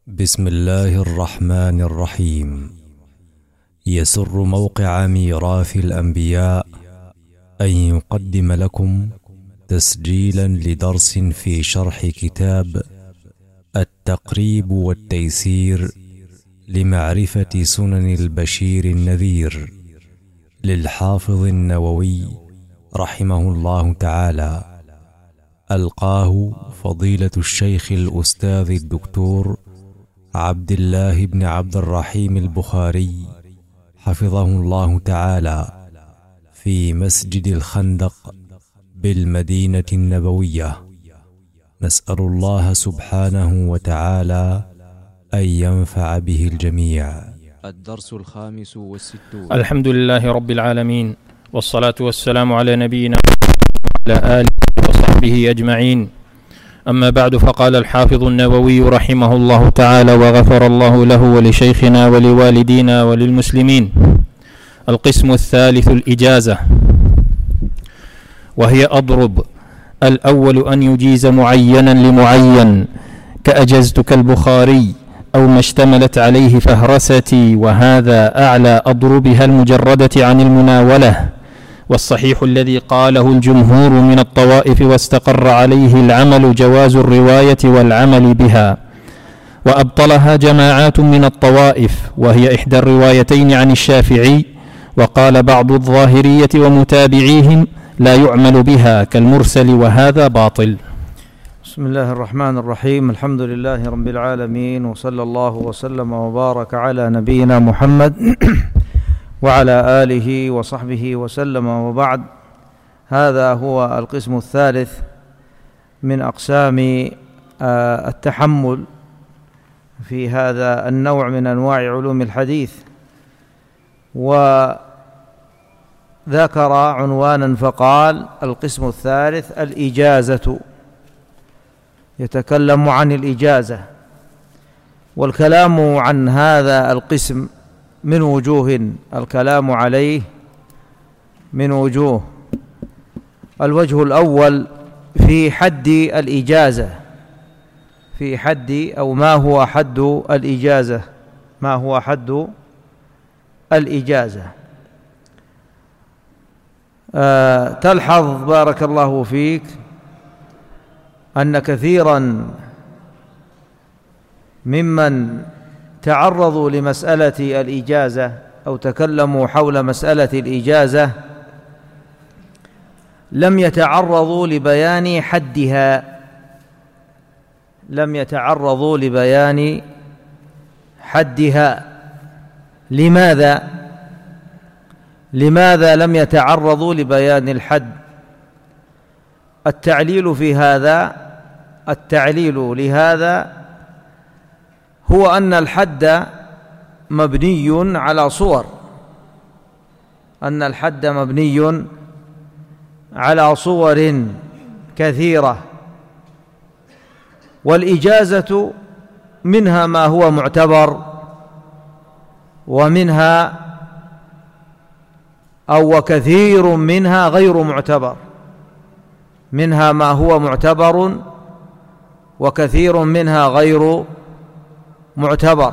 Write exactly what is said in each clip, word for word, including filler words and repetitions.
بسم الله الرحمن الرحيم. يسر موقع ميراث الأنبياء أن يقدم لكم تسجيلا لدرس في شرح كتاب التقريب والتيسير لمعرفة سنن البشير النذير للحافظ النووي رحمه الله تعالى، ألقاه فضيلة الشيخ الأستاذ الدكتور عبد الله بن عبد الرحيم البخاري حفظه الله تعالى في مسجد الخندق بالمدينة النبوية. نسأل الله سبحانه وتعالى أن ينفع به الجميع. الدرس الخامس والستون. الحمد لله رب العالمين، والصلاة والسلام على نبينا وعلى آله وصحبه أجمعين. أما بعد، فقال الحافظ النووي رحمه الله تعالى وغفر الله له ولشيخنا ولوالدينا وللمسلمين: القسم الثالث الإجازة، وهي أضرب. الأول أن يجيز معينا لمعين، كأجزتك البخاري أو ما اشتملت عليه فهرستي، وهذا أعلى أضربها المجردة عن المناولة. والصحيح الذي قاله الجمهور من الطوائف واستقر عليه العمل جواز الرواية والعمل بها، وأبطلها جماعات من الطوائف، وهي إحدى الروايتين عن الشافعي. وقال بعض الظاهرية ومتابعيهم لا يعمل بها كالمرسل، وهذا باطل. بسم الله الرحمن الرحيم. الحمد لله رب العالمين، وصلى الله وسلم وبارك على نبينا محمد وعلى آله وصحبه وسلم، وبعد. هذا هو القسم الثالث من أقسام التحمل في هذا النوع من أنواع علوم الحديث، وذكر عنوانا فقال: القسم الثالث الإجازة. يتكلم عن الإجازة، والكلام عن هذا القسم من وجوه، الكلام عليه من وجوه. الوجه الأول في حد الإجازة، في حد أو ما هو حد الإجازة، ما هو حد الإجازة. أه تلحظ بارك الله فيك أن كثيرا ممن تعرضوا لمسألة الإجازة أو تكلموا حول مسألة الإجازة لم يتعرضوا لبيان حدها، لم يتعرضوا لبيان حدها. لماذا؟ لماذا لم يتعرضوا لبيان الحد؟ التعليل في هذا، التعليل لهذا هو أن الحد مبني على صور، أن الحد مبني على صور كثيرة، والإجازة منها ما هو معتبر، ومنها أو وكثير منها غير معتبر، منها ما هو معتبر وكثير منها غير معتبر.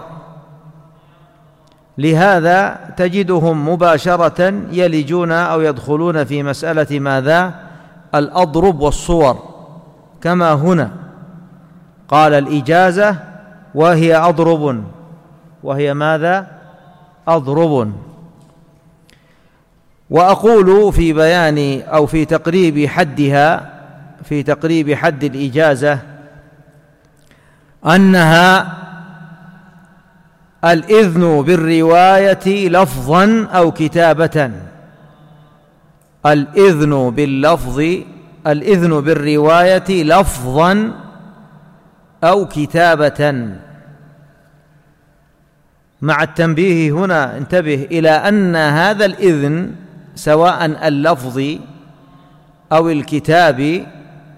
لهذا تجدهم مباشرة يلجون أو يدخلون في مسألة ماذا؟ الأضرب والصور، كما هنا قال الإجازة وهي أضرب، وهي ماذا؟ أضرب. وأقول في بيان أو في تقريب حدها، في تقريب حد الإجازة، أنها الإذن بالرواية لفظا أو كتابة. الإذن باللفظ، الإذن بالرواية لفظا أو كتابة، مع التنبيه هنا، انتبه إلى أن هذا الإذن سواء اللفظي أو الكتابي،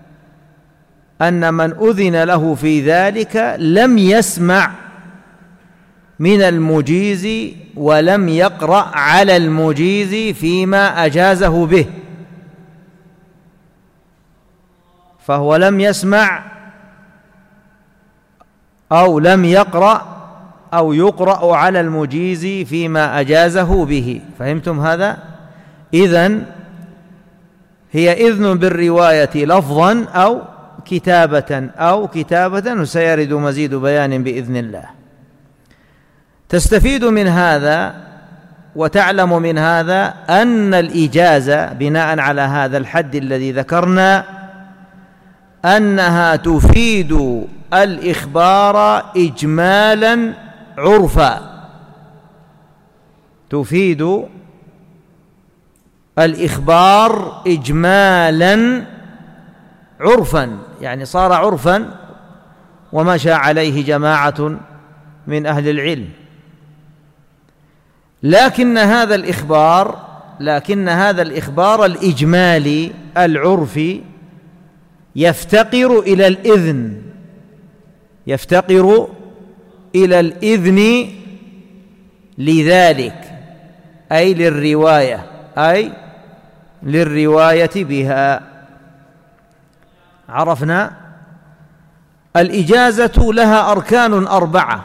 أن من أذن له في ذلك لم يسمع من المجيز ولم يقرأ على المجيز فيما أجازه به، فهو لم يسمع أو لم يقرأ أو يقرأ على المجيز فيما أجازه به. فهمتم هذا؟ إذن هي إذن بالرواية لفظا أو كتابة أو كتابة، وسيرد مزيد بيان بإذن الله. تستفيد من هذا وتعلم من هذا أن الإجازة بناء على هذا الحد الذي ذكرنا أنها تفيد الإخبار إجمالا عرفا، تفيد الإخبار إجمالا عرفا، يعني صار عرفا ومشى عليه جماعة من أهل العلم. لكن هذا الإخبار لكن هذا الإخبار الإجمالي العرفي يفتقر إلى الإذن يفتقر إلى الإذن لذلك، أي للرواية أي للرواية بها. عرفنا الإجازة لها أركان أربعة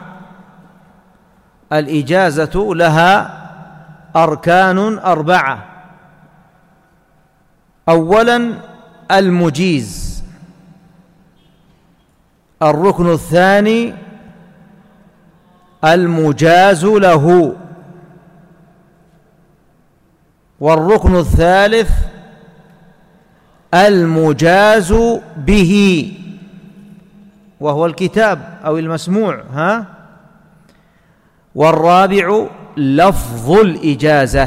الإجازة لها أركان أربعة. أولا المجيز، الركن الثاني المجاز له، والركن الثالث المجاز به وهو الكتاب أو المسموع، ها والرابع لفظ الإجازة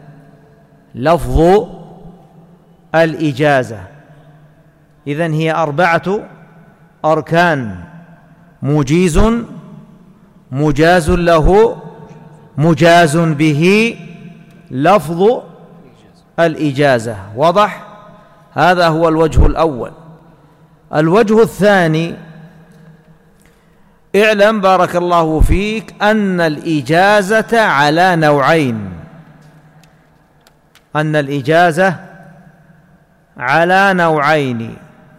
لفظ الإجازة. إذن هي أربعة أركان: مجيز، مجاز له، مجاز به، لفظ الإجازة. واضح؟ هذا هو الوجه الأول. الوجه الثاني، اعلم بارك الله فيك أن الإجازة على نوعين أن الإجازة على نوعين.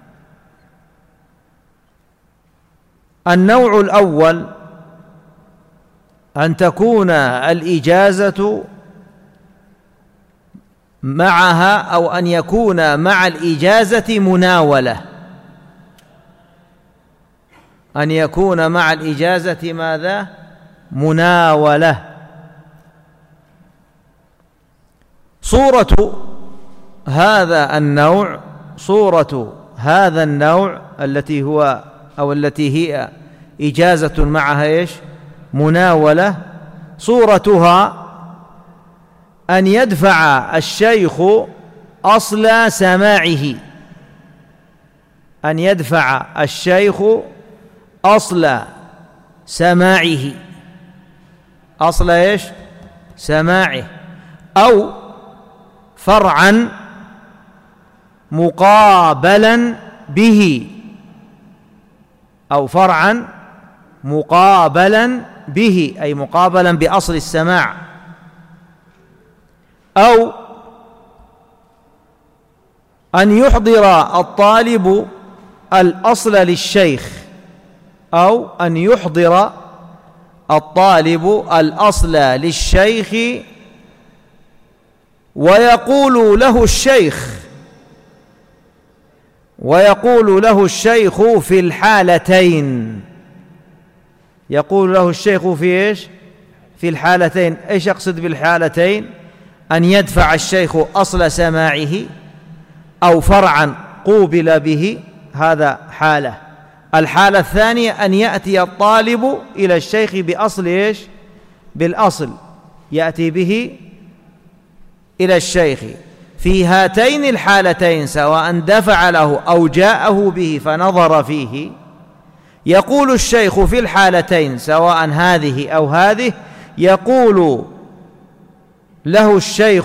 النوع الأول أن تكون الإجازة معها أو أن يكون مع الإجازة مناولة أن يكون مع الإجازة ماذا؟ مناولة. صورة هذا النوع صورة هذا النوع التي هو أو التي هي إجازة معها إيش؟ مناولة. صورتها أن يدفع الشيخ أصل سماعه أن يدفع الشيخ أصل سماعه أصل إيش؟ سماعه، أو فرعا مقابلا به أو فرعا مقابلا به أي مقابلا بأصل السماع، أو أن يحضر الطالب الأصل للشيخ أو أن يحضر الطالب الأصل للشيخ ويقول له الشيخ ويقول له الشيخ في الحالتين يقول له الشيخ في إيش؟ في الحالتين. إيش يقصد بالحالتين؟ أن يدفع الشيخ أصل سماعه أو فرعا قوبل به، هذا حالة. الحالة الثانية أن يأتي الطالب إلى الشيخ بأصل إيش؟ بالأصل، يأتي به إلى الشيخ. في هاتين الحالتين سواء دفع له أو جاءه به فنظر فيه، يقول الشيخ في الحالتين سواء هذه أو هذه، يقول له الشيخ: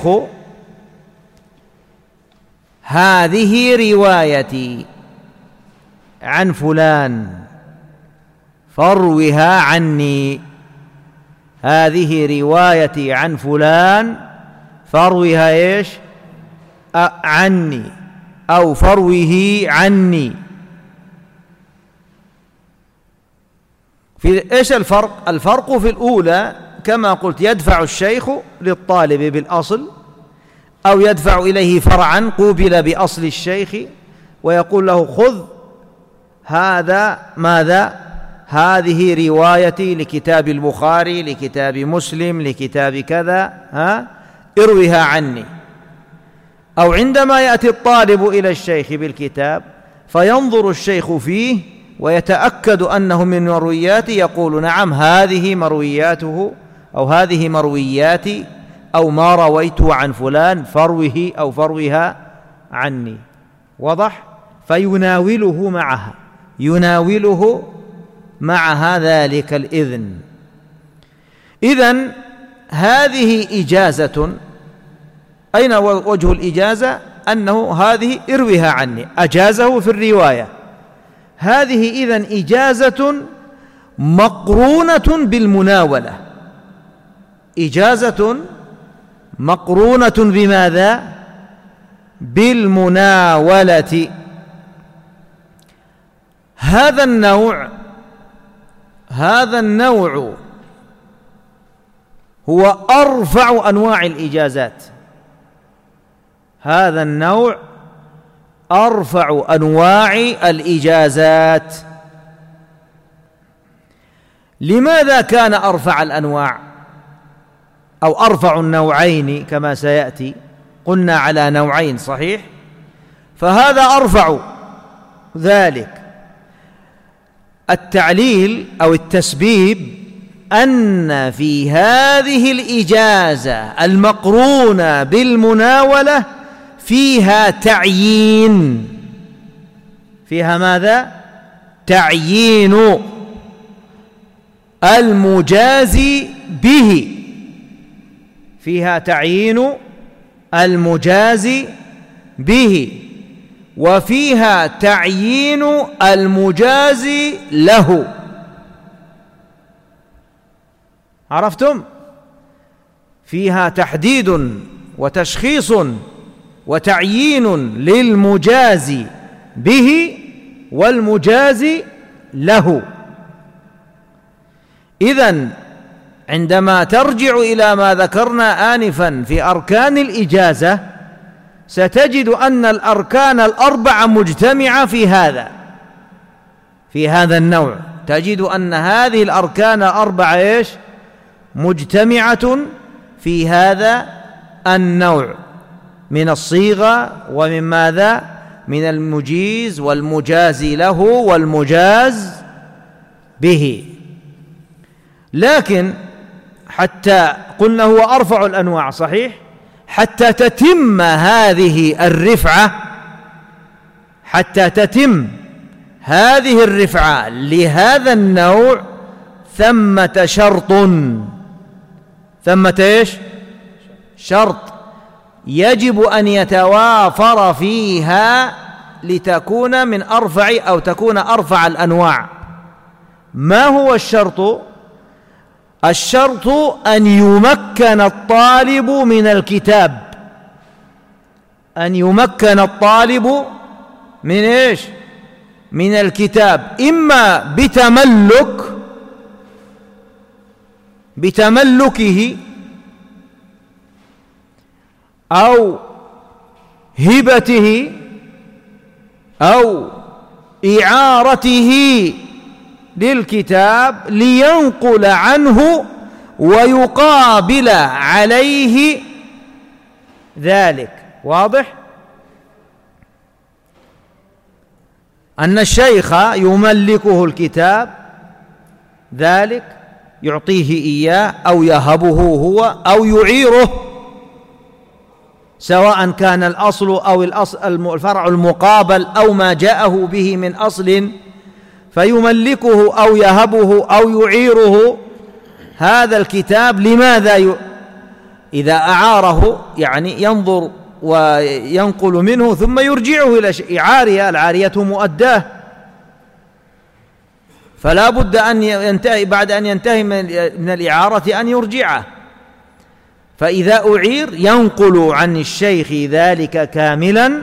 هذه روايتي عن فلان فاروها عني هذه روايتي عن فلان فاروها إيش؟ عني أو فروه عني. في إيش الفرق؟ الفرق في الأولى كما قلت يدفع الشيخ للطالب بالأصل، أو يدفع إليه فرعا قوبل بأصل الشيخ ويقول له خذ هذا ماذا؟ هذه روايتي لكتاب البخاري، لكتاب مسلم، لكتاب كذا، ها اروها عني. أو عندما يأتي الطالب إلى الشيخ بالكتاب فينظر الشيخ فيه ويتأكد أنه من مروياته، يقول نعم هذه مروياته، أو هذه مروياتي، أو ما رويته عن فلان فروه أو فروها عني. واضح؟ فيناوله معها، يناوله معها ذلك الإذن. إذن هذه إجازة. أين وجه الإجازة؟ أنه هذه اروها عني، أجازه في الرواية. هذه إذن إجازة مقرونة بالمناولة، إجازة مقرونة بماذا؟ بالمناولة. هذا النوع هذا النوع هو أرفع أنواع الإجازات. هذا النوع أرفع أنواع الإجازات. لماذا كان أرفع الأنواع أو أرفع النوعين كما سيأتي؟ قلنا على نوعين صحيح، فهذا أرفع ذلك. التعليل أو التسبيب أن في هذه الإجازة المقرونة بالمناولة فيها تعيين، فيها ماذا؟ تعيين المجازي به، فيها تعيين المجازي به، وفيها تعيين المجازي له. عرفتم؟ فيها تحديد وتشخيص وتعيين للمجازي به والمجازي له. إذن عندما ترجع إلى ما ذكرنا آنفا في أركان الإجازة ستجد أن الأركان الأربعة مجتمعة في هذا في هذا النوع. تجد أن هذه الأركان الأربعة إيش؟ مجتمعة في هذا النوع من الصيغة ومن ماذا؟ من المجيز والمجازي له والمجاز به. لكن حتى قلنا هو أرفع الأنواع صحيح، حتى تتم هذه الرفعة حتى تتم هذه الرفعة لهذا النوع ثمة شرط ثمة إيش؟ شرط يجب أن يتوافر فيها لتكون من أرفع أو تكون أرفع الأنواع. ما هو الشرط؟ الشرط أن يمكن الطالب من الكتاب، أن يمكن الطالب من إيش؟ من الكتاب، إما بتملك بتملكه أو هبته أو إعارته للكتاب لينقل عنه ويقابل عليه ذلك. واضح؟ أن الشيخ يملكه الكتاب ذلك، يعطيه إياه أو يهبه هو أو يعيره، سواء كان الأصل أو الفرع المقابل أو ما جاءه به من أصل، فيملكه أو يهبه أو يعيره هذا الكتاب. لماذا ي... إذا أعاره يعني ينظر وينقل منه ثم يرجعه إلى إعارية، العارية مؤداه، فلا بد أن ينتهي بعد أن ينتهي من الإعارة أن يرجعه. فإذا أعير ينقل عن الشيخ ذلك كاملا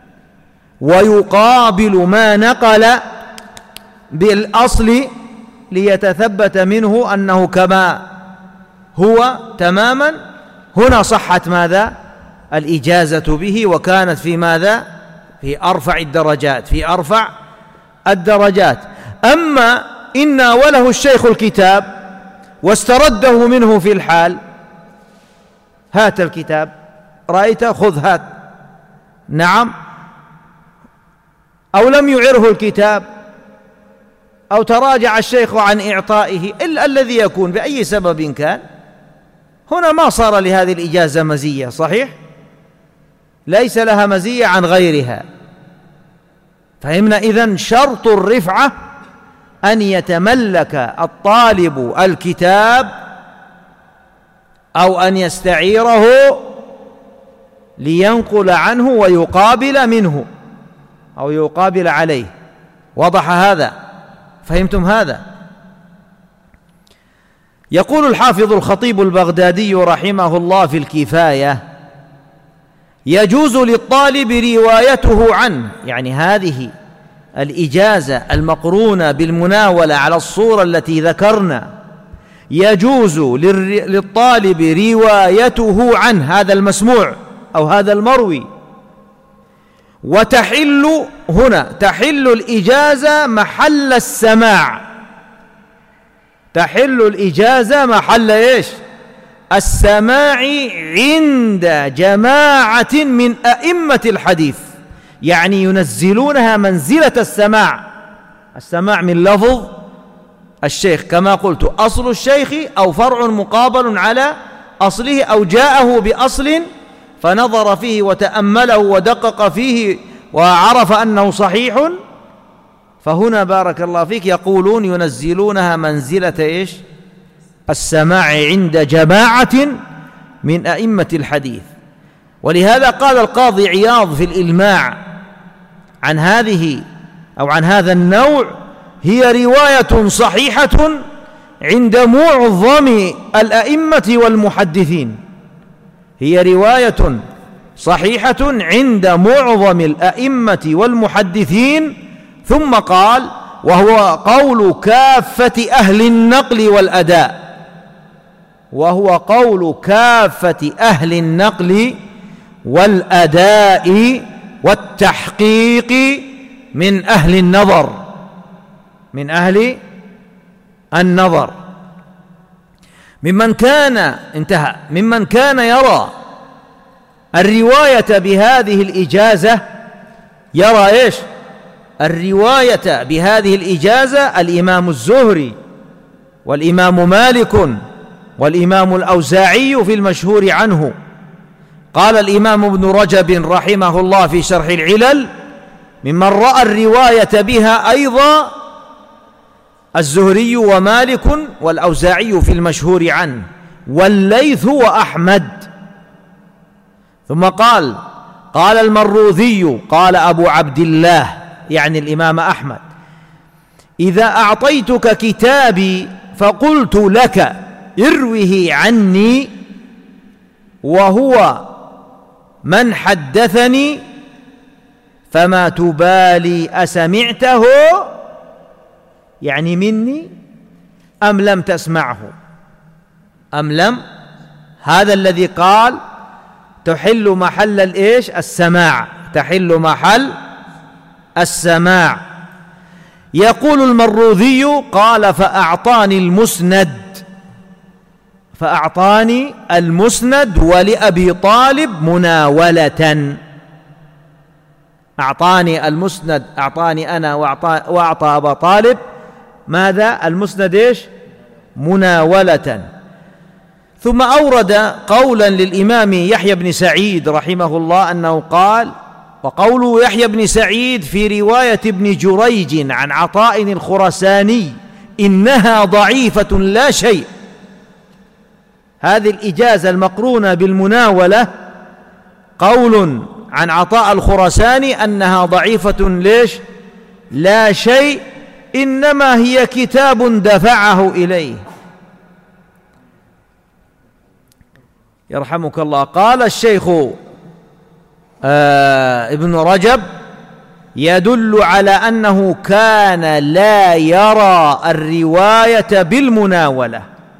ويقابل ما نقل بالأصل ليتثبت منه أنه كما هو تماما. هنا صحت ماذا؟ الإجازة به، وكانت في ماذا؟ في أرفع الدرجات، في أرفع الدرجات. أما إن ناوله الشيخ الكتاب واسترده منه في الحال، هات الكتاب، رأيت خذ هات، نعم، أو لم يعره الكتاب، أو تراجع الشيخ عن إعطائه، إلا الذي يكون بأي سبب كان، هنا ما صار لهذه الإجازة مزية، صحيح؟ ليس لها مزية عن غيرها. فهمنا إذن شرط الرفعة أن يتملك الطالب الكتاب أو أن يستعيره لينقل عنه ويقابل منه أو يقابل عليه. وضح هذا؟ فهمتم هذا؟ يقول الحافظ الخطيب البغدادي رحمه الله في الكفاية: يجوز للطالب روايته عنه، يعني هذه الإجازة المقرونة بالمناولة على الصورة التي ذكرنا، يجوز للطالب روايته عنه، هذا المسموع أو هذا المروي. وتحل هنا تحل الإجازة محل السماع، تحل الإجازة محل إيش؟ السماع عند جماعة من أئمة الحديث، يعني ينزلونها منزلة السماع. السماع من لفظ الشيخ كما قلت، أصل الشيخ أو فرع مقابل على أصله، أو جاءه بأصل فنظر فيه وتأمله ودقق فيه وعرف أنه صحيح. فهنا بارك الله فيك يقولون ينزلونها منزلة إيش؟ السماع عند جماعة من أئمة الحديث. ولهذا قال القاضي عياض في الإلماع عن هذه أو عن هذا النوع: هي رواية صحيحة عند معظم الأئمة والمحدثين، هي رواية صحيحة عند معظم الأئمة والمحدثين. ثم قال: وهو قول كافة أهل النقل والأداء، وهو قول كافة أهل النقل والأداء والتحقيق من أهل النظر، من أهل النظر، ممن كان انتهى ممن كان يرى الرواية بهذه الإجازة. يرى إيش؟ الرواية بهذه الإجازة الإمام الزهري والإمام مالك والإمام الأوزاعي في المشهور عنه. قال الإمام ابن رجب رحمه الله في شرح العلل: ممن رأى الرواية بها أيضا الزهري ومالك والأوزاعي في المشهور عنه، والليث وأحمد. ثم قال: قال المروذي قال أبو عبد الله، يعني الإمام أحمد: إذا أعطيتك كتابي فقلت لك اروه عني وهو من حدثني، فما تبالي أسمعته يعني مني أم لم تسمعه، أم لم. هذا الذي قال تحل محل الإيش؟ السماع، تحل محل السماع. يقول المروذي: قال فأعطاني المسند، فأعطاني المسند ولأبي طالب مناولة. أعطاني المسند، أعطاني أنا وأعطى, وأعطى أبا طالب ماذا؟ المسند إيش؟ مناولة. ثم أورد قولا للإمام يحيى بن سعيد رحمه الله أنه قال: وقول يحيى بن سعيد في رواية ابن جريج عن عطاء الخرساني إنها ضعيفة لا شيء. هذه الإجازة المقرونة بالمناولة قول عن عطاء الخرساني أنها ضعيفة ليش؟ لا شيء، إنما هي كتاب دفعه إليه. يرحمك الله. قال الشيخ آه ابن رجب يدل على أنه كان لا يرى الرواية بالمناولة،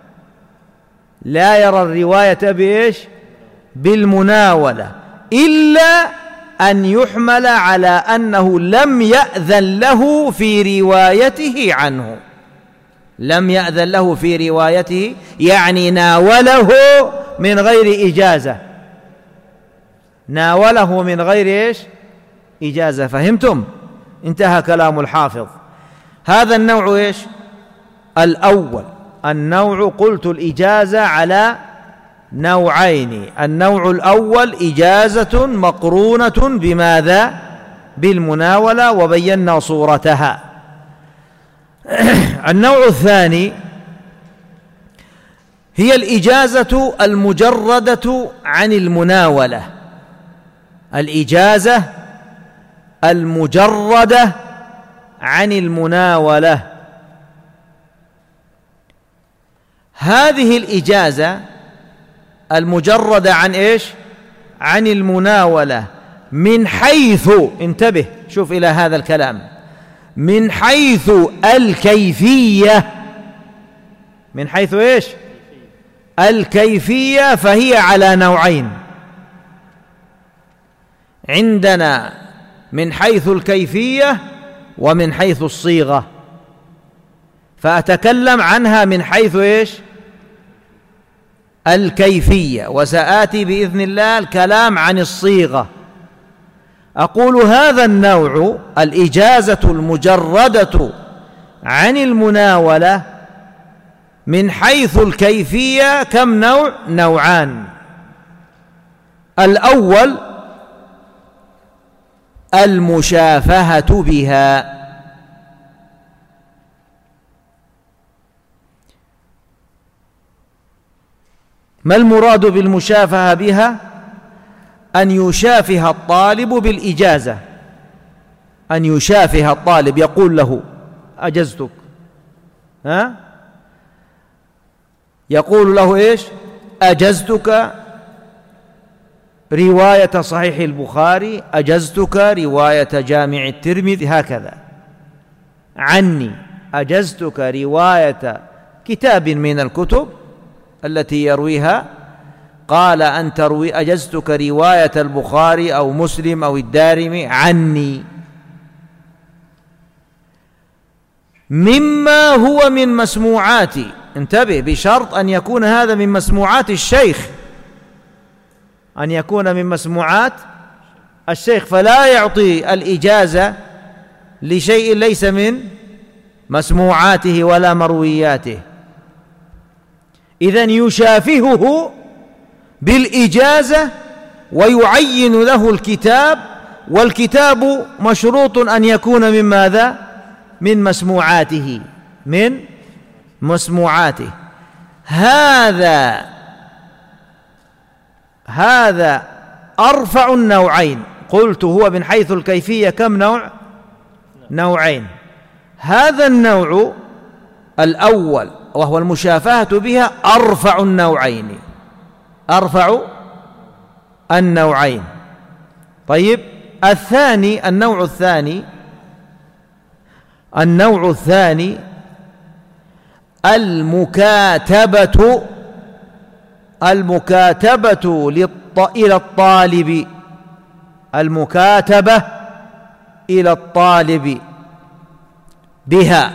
لا يرى الرواية بإيش؟ بالمناولة، إلا أن يحمل على أنه لم يأذن له في روايته عنه، لم يأذن له في روايته، يعني ناوله من غير إجازة، ناوله من غير إيش؟ إجازة. فهمتم؟ انتهى كلام الحافظ. هذا النوع إيش؟ الأول. النوع قلت الإجازة على نوعين. النوع الأول إجازة مقرونة بماذا؟ بالمناولة، وبينا صورتها. النوع الثاني هي الإجازة المجردة عن المناولة، الإجازة المجردة عن المناولة. هذه الإجازة المجردة عن إيش؟ عن المناولة، من حيث، انتبه شوف إلى هذا الكلام، من حيث الكيفية، من حيث إيش؟ الكيفية، فهي على نوعين. عندنا من حيث الكيفية ومن حيث الصيغة، فأتكلم عنها من حيث إيش؟ الكيفية، وسآتي بإذن الله الكلام عن الصيغة. أقول هذا النوع الإجازة المجردة عن المناولة من حيث الكيفية كم نوع؟ نوعان. الأول المشافهة بها، ما المراد بالمشافهة بها؟ أن يشافه الطالب بالإجازة، أن يشافه الطالب، يقول له أجزتك، ها؟ يقول له إيش؟ أجزتك رواية صحيح البخاري، أجزتك رواية جامع الترمذي، هكذا. عني أجزتك رواية كتاب من الكتب التي يرويها، قال أن تروي، أجزتك رواية البخاري أو مسلم أو الدارمي عني، مما هو من مسموعاتي. انتبه، بشرط أن يكون هذا من مسموعات الشيخ، أن يكون من مسموعات الشيخ، فلا يعطي الإجازة لشيء ليس من مسموعاته ولا مروياته. إذن يشافهه بالإجازة ويعين له الكتاب، والكتاب مشروط أن يكون من ماذا؟ من مسموعاته، من مسموعاته. هذا هذا أرفع النوعين. قلت هو من حيث الكيفية كم نوع؟ نوعين. هذا النوع الأول وهو المشافهة بها أرفع النوعين، أرفع النوعين. طيب، الثاني، النوع الثاني، النوع الثاني المكاتبة، المكاتبة إلى الطالب، المكاتبة إلى الطالب بها،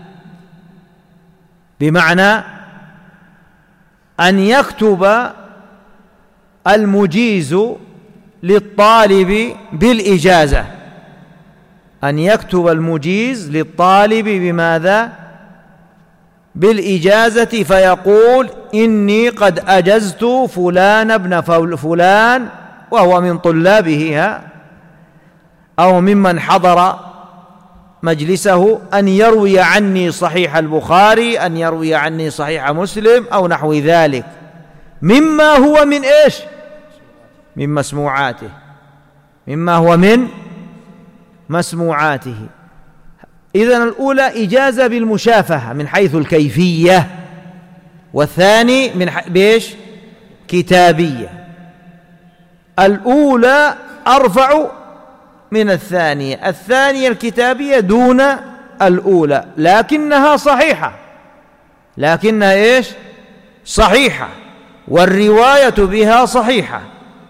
بمعنى أن يكتب المجيز للطالب بالإجازة، أن يكتب المجيز للطالب بماذا؟ بالإجازة، فيقول إني قد أجزت فلان ابن فلان، وهو من طلابه أو ممن حضر مجلسه، أن يروي عني صحيح البخاري، أن يروي عني صحيح مسلم أو نحو ذلك، مما هو من إيش؟ من مسموعاته، مما هو من مسموعاته. إذن الأولى إجازة بالمشافهة من حيث الكيفية، والثاني من بإيش؟ كتابية. الأولى أرفع من الثانية. الثانية الكتابية دون الأولى، لكنها صحيحة، لكنها إيش؟ صحيحة، والرواية بها صحيحة.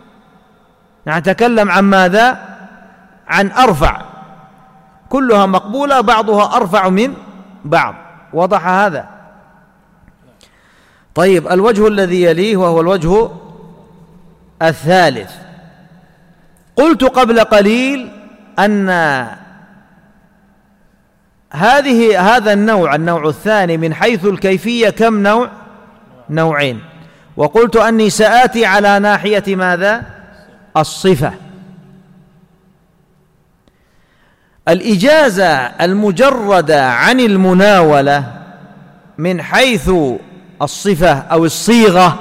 نتكلم عن ماذا؟ عن أرفع، كلها مقبولة، بعضها أرفع من بعض. وضح هذا؟ طيب، الوجه الذي يليه وهو الوجه الثالث. قلت قبل قليل أن هذه هذا النوع النوع الثاني من حيث الكيفية كم نوع؟ نوعين. وقلت أني سآتي على ناحية ماذا؟ الصفة. الإجازة المجردة عن المناولة من حيث الصفة أو الصيغة،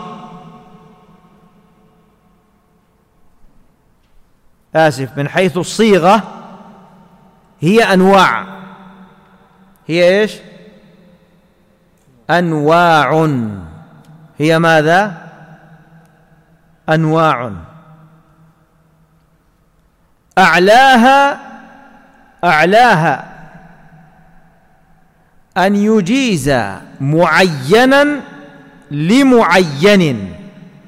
آسف من حيث الصيغة، هي أنواع. هي إيش؟ أنواع. هي ماذا؟ أنواع. أعلاها أعلاها أن يجيز معينا لمعين،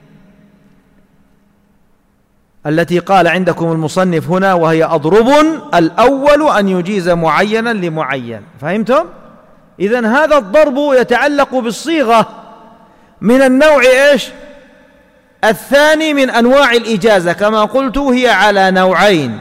التي قال عندكم المصنف هنا وهي أضرب. الأول أن يجيز معينا لمعين. فهمتم؟ إذن هذا الضرب يتعلق بالصيغة من النوع إيش؟ الثاني من أنواع الإجازة. كما قلت هي على نوعين: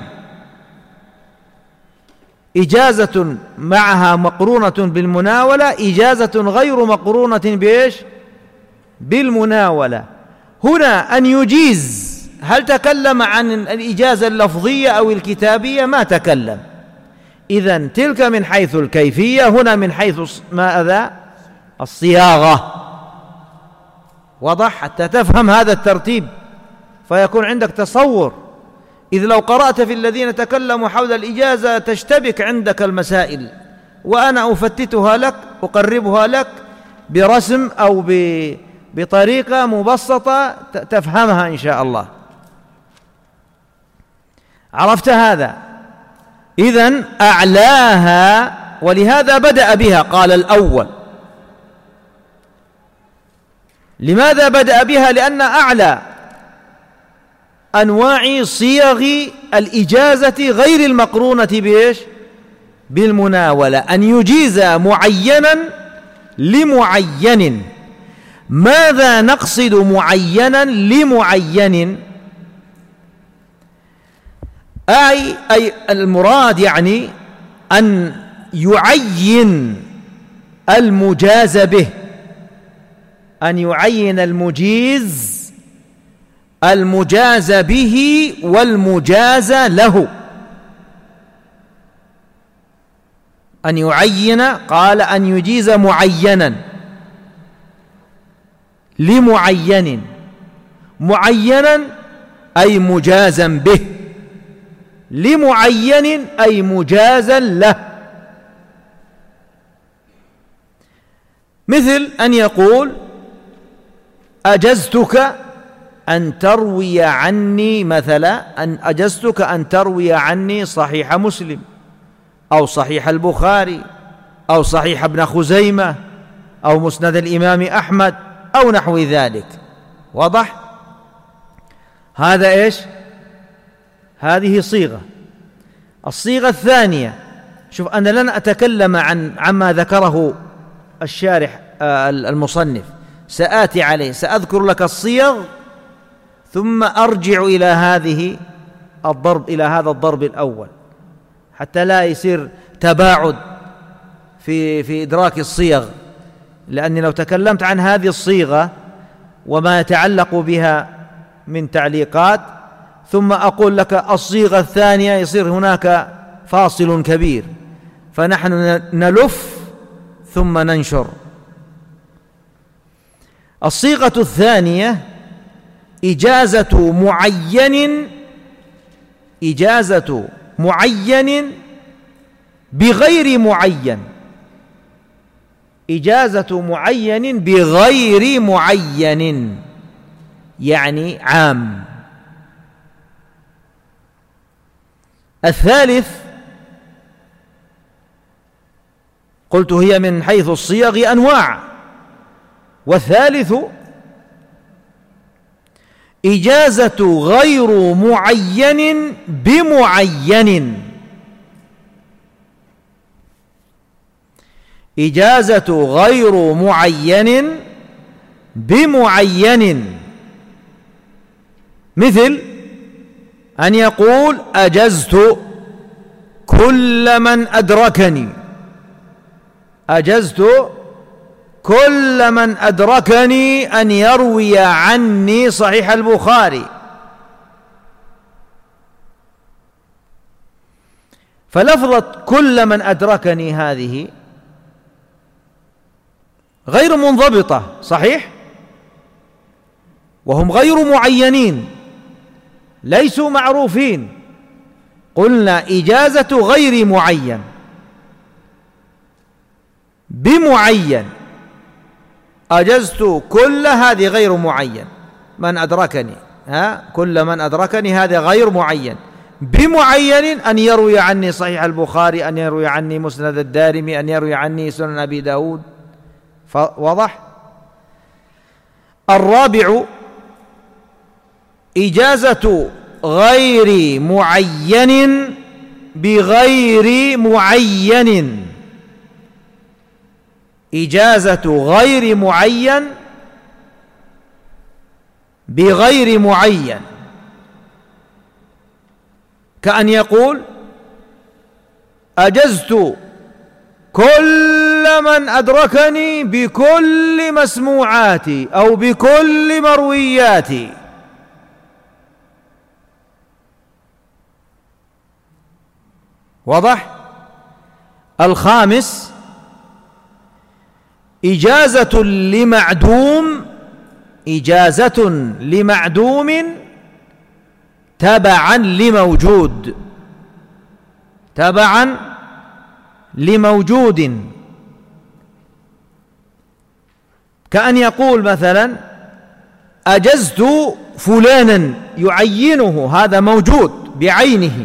إجازة معها مقرونة بالمناولة، إجازة غير مقرونة بإيش؟ بالمناولة. هنا أن يجيز، هل تكلم عن الإجازة اللفظية أو الكتابية؟ ما تكلم. إذن تلك من حيث الكيفية، هنا من حيث ماذا؟ الصياغة. وضح؟ حتى تفهم هذا الترتيب فيكون عندك تصور. إذ لو قرأت في الذين تكلموا حول الإجازة تشتبك عندك المسائل، وأنا أفتتها لك، أقربها لك برسم أو بطريقة مبسطة تفهمها إن شاء الله. عرفت هذا؟ إذن أعلاها، ولهذا بدأ بها، قال الأول. لماذا بدأ بها؟ لأن أعلى أنواع صيغ الإجازة غير المقرونة بإيش؟ بالمناولة، أن يجيز معينا لمعين. ماذا نقصد معينا لمعين؟ أي, أي المراد يعني أن يعين المجاز به، أن يعين المجيز المجاز به والمجاز له. أن يعين، قال أن يجيز معينا لمعين. معينا أي مجازا به، لمعين أي مجازا له. مثل أن يقول أجزتك أن تروي عني، مثلا أن أجزتك أن تروي عني صحيح مسلم أو صحيح البخاري أو صحيح ابن خزيمة أو مسند الإمام أحمد أو نحو ذلك. واضح؟ هذا إيش؟ هذه صيغة. الصيغة الثانية، شوف أنا لن أتكلم عن عما ذكره الشارح المصنف، سآتي عليه، سأذكر لك الصيغ ثم أرجع إلى هذه الضرب، إلى هذا الضرب الأول، حتى لا يصير تباعد في في إدراك الصيغ. لأني لو تكلمت عن هذه الصيغة وما يتعلق بها من تعليقات ثم أقول لك الصيغة الثانية، يصير هناك فاصل كبير، فنحن نلف ثم ننشر. الصيغة الثانية إجازة معين، إجازة معين بغير معين، إجازة معين بغير معين، يعني عام. الثالث قلت هي من حيث الصيغ أنواع، والثالث إجازة غير معين بمعين، إجازة غير معين بمعين، مثل أن يقول أجزت كل من أدركني، أجزت كل من أدركني أن يروي عني صحيح البخاري. فلفظة كل من أدركني هذه غير منضبطة، صحيح؟ وهم غير معينين، ليسوا معروفين. قلنا إجازة غير معين بمعين، أجزت كل هذه غير معين، من أدركني، ها كل من أدركني هذا غير معين، بمعين أن يروي عني صحيح البخاري، أن يروي عني مسند الدارمي، أن يروي عني سنن أبي داود. واضح؟ الرابع إجازة غير معين بغير معين، إجازة غير معين بغير معين، كأن يقول أجزت كل من أدركني بكل مسموعاتي أو بكل مروياتي. واضح؟ الخامس إجازة لمعدوم، إجازة لمعدوم تبعا لموجود، تبعا لموجود، كأن يقول مثلا أجزت فلانا، يعينه، هذا موجود بعينه،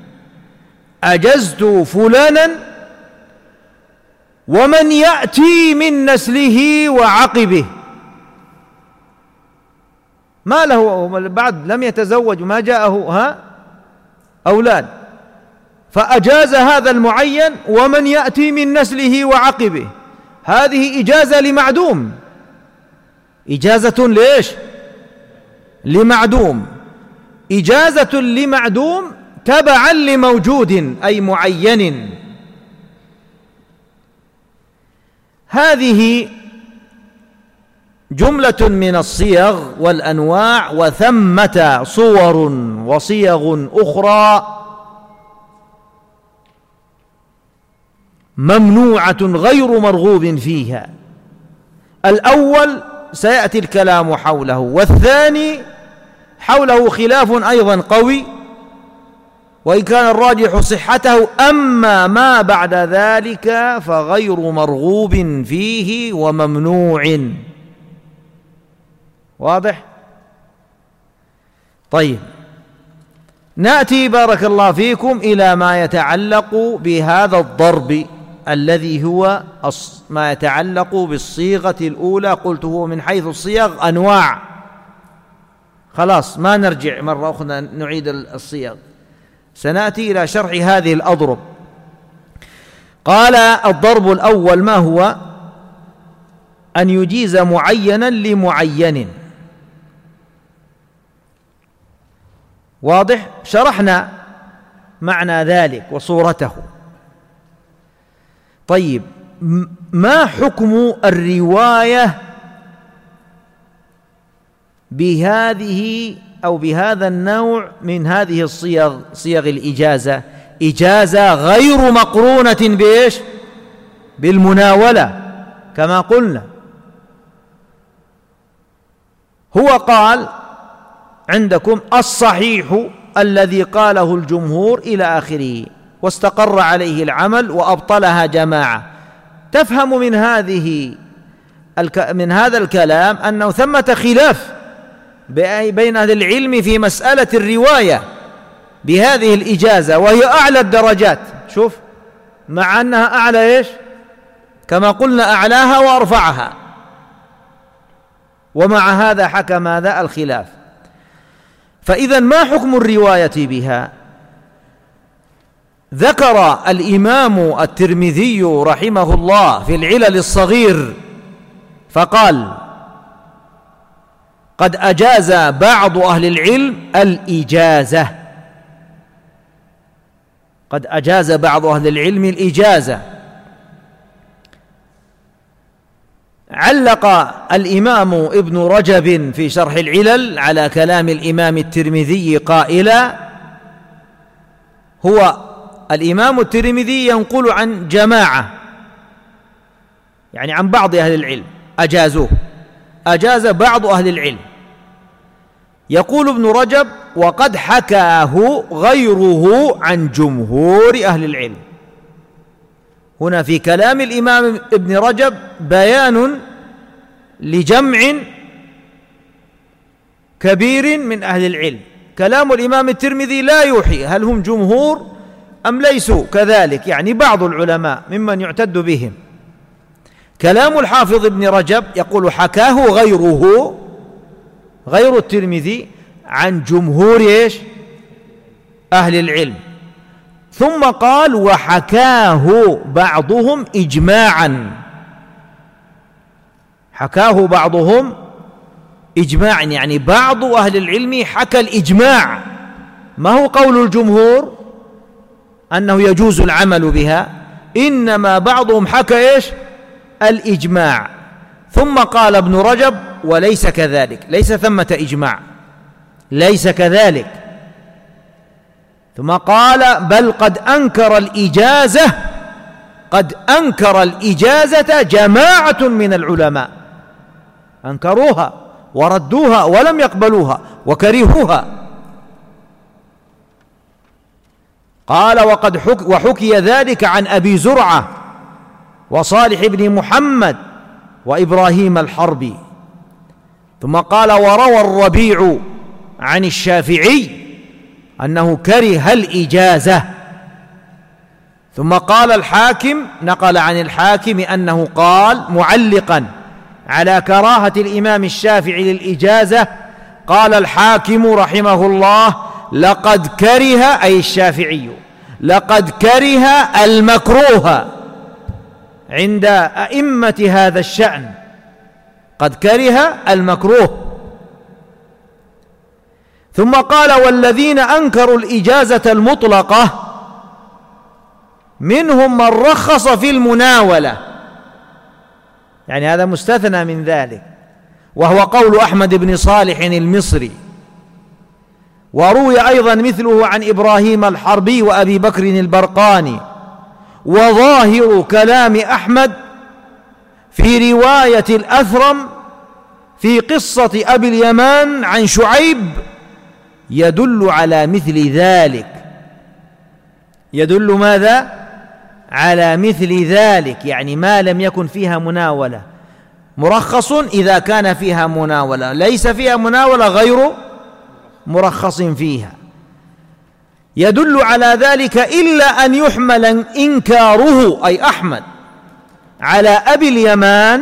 أجزت فلانا ومن يأتي من نسله وعقبه، ما له بعد، لم يتزوج وما جاءه ها أولاد، فأجاز هذا المعين ومن يأتي من نسله وعقبه، هذه إجازة لمعدوم، إجازة ليش؟ لمعدوم، إجازة لمعدوم تبعا لموجود أي معين. هذه جملة من الصيغ والأنواع، وثمة صور وصيغ أخرى ممنوعة غير مرغوب فيها. الأول سيأتي الكلام حوله، والثاني حوله خلاف أيضا قوي، وإن كان الراجح صحته، أما ما بعد ذلك فغير مرغوب فيه وممنوع. واضح؟ طيب، نأتي بارك الله فيكم إلى ما يتعلق بهذا الضرب الذي هو ما يتعلق بالصيغة الأولى. قلت هو من حيث الصيغ أنواع، خلاص ما نرجع مرة أخرى نعيد الصيغ، سنأتي إلى شرح هذه الأضرب. قال الضرب الأول ما هو؟ أن يجيز معينا لمعين. واضح؟ شرحنا معنى ذلك وصورته. طيب، ما حكم الرواية بهذه أو بهذا النوع من هذه الصيغ، صيغ الإجازة؟ إجازة غير مقرونة بإيش؟ بالمناولة كما قلنا. هو قال عندكم الصحيح الذي قاله الجمهور إلى آخره، واستقر عليه العمل وأبطلها جماعة. تفهم من هذه من هذا الكلام أنه ثمة خلاف بين أهل العلم في مسألة الرواية، بهذه الإجازة وهي أعلى الدرجات، شوف، مع أنها أعلى إيش؟ كما قلنا أعلاها وأرفعها، ومع هذا حكى ماذا؟ الخلاف. فإذا ما حكم الرواية بها؟ ذكر الإمام الترمذي رحمه الله في العلل الصغير فقال: قد أجاز بعض أهل العلم الإجازة، قد أجاز بعض أهل العلم الإجازة. علق الإمام ابن رجب في شرح العلل على كلام الإمام الترمذي قائلا: هو الإمام الترمذي ينقل عن جماعة، يعني عن بعض أهل العلم أجازوه، أجاز بعض أهل العلم. يقول ابن رجب: وقد حكاه غيره عن جمهور أهل العلم. هنا في كلام الإمام ابن رجب بيان لجمع كبير من أهل العلم. كلام الإمام الترمذي لا يوحي هل هم جمهور أم ليسوا كذلك، يعني بعض العلماء ممن يعتد بهم. كلام الحافظ ابن رجب يقول: حكاه غيره، غير الترمذي، عن جمهور إيش؟ أهل العلم. ثم قال: وحكاه بعضهم إجماعا، حكاه بعضهم إجماعا، يعني بعض أهل العلم حكى الإجماع. ما هو قول الجمهور أنه يجوز العمل بها، إنما بعضهم حكى إيش؟ الإجماع. ثم قال ابن رجب: وليس كذلك، ليس ثمة إجماع، ليس كذلك. ثم قال: بل قد أنكر الإجازة، قد أنكر الإجازة جماعة من العلماء، أنكروها وردوها ولم يقبلوها وكرهوها. قال: وقد حك وحكي ذلك عن أبي زرعة وصالح بن محمد وإبراهيم الحربي. ثم قال: وروى الربيع عن الشافعي أنه كره الإجازة. ثم قال الحاكم، نقل عن الحاكم أنه قال معلقا على كراهة الإمام الشافعي للإجازة، قال الحاكم رحمه الله: لقد كره، أي الشافعي، لقد كره المكروه عند أئمة هذا الشأن، قد كره المكروه. ثم قال: والذين أنكروا الإجازة المطلقة منهم من رخص في المناولة، يعني هذا مستثنى من ذلك، وهو قول أحمد بن صالح المصري. وروي أيضا مثله عن إبراهيم الحربي وأبي بكر البرقاني. وظاهر كلام أحمد في رواية الأثرم في قصة أبي اليمان عن شعيب يدل على مثل ذلك، يدل ماذا؟ على مثل ذلك، يعني ما لم يكن فيها مناولة. مرخص إذا كان فيها مناولة، ليس فيها مناولة غير مرخص فيها، يدل على ذلك، إلا أن يحمل إنكاره أي أحمد على أبي اليمان،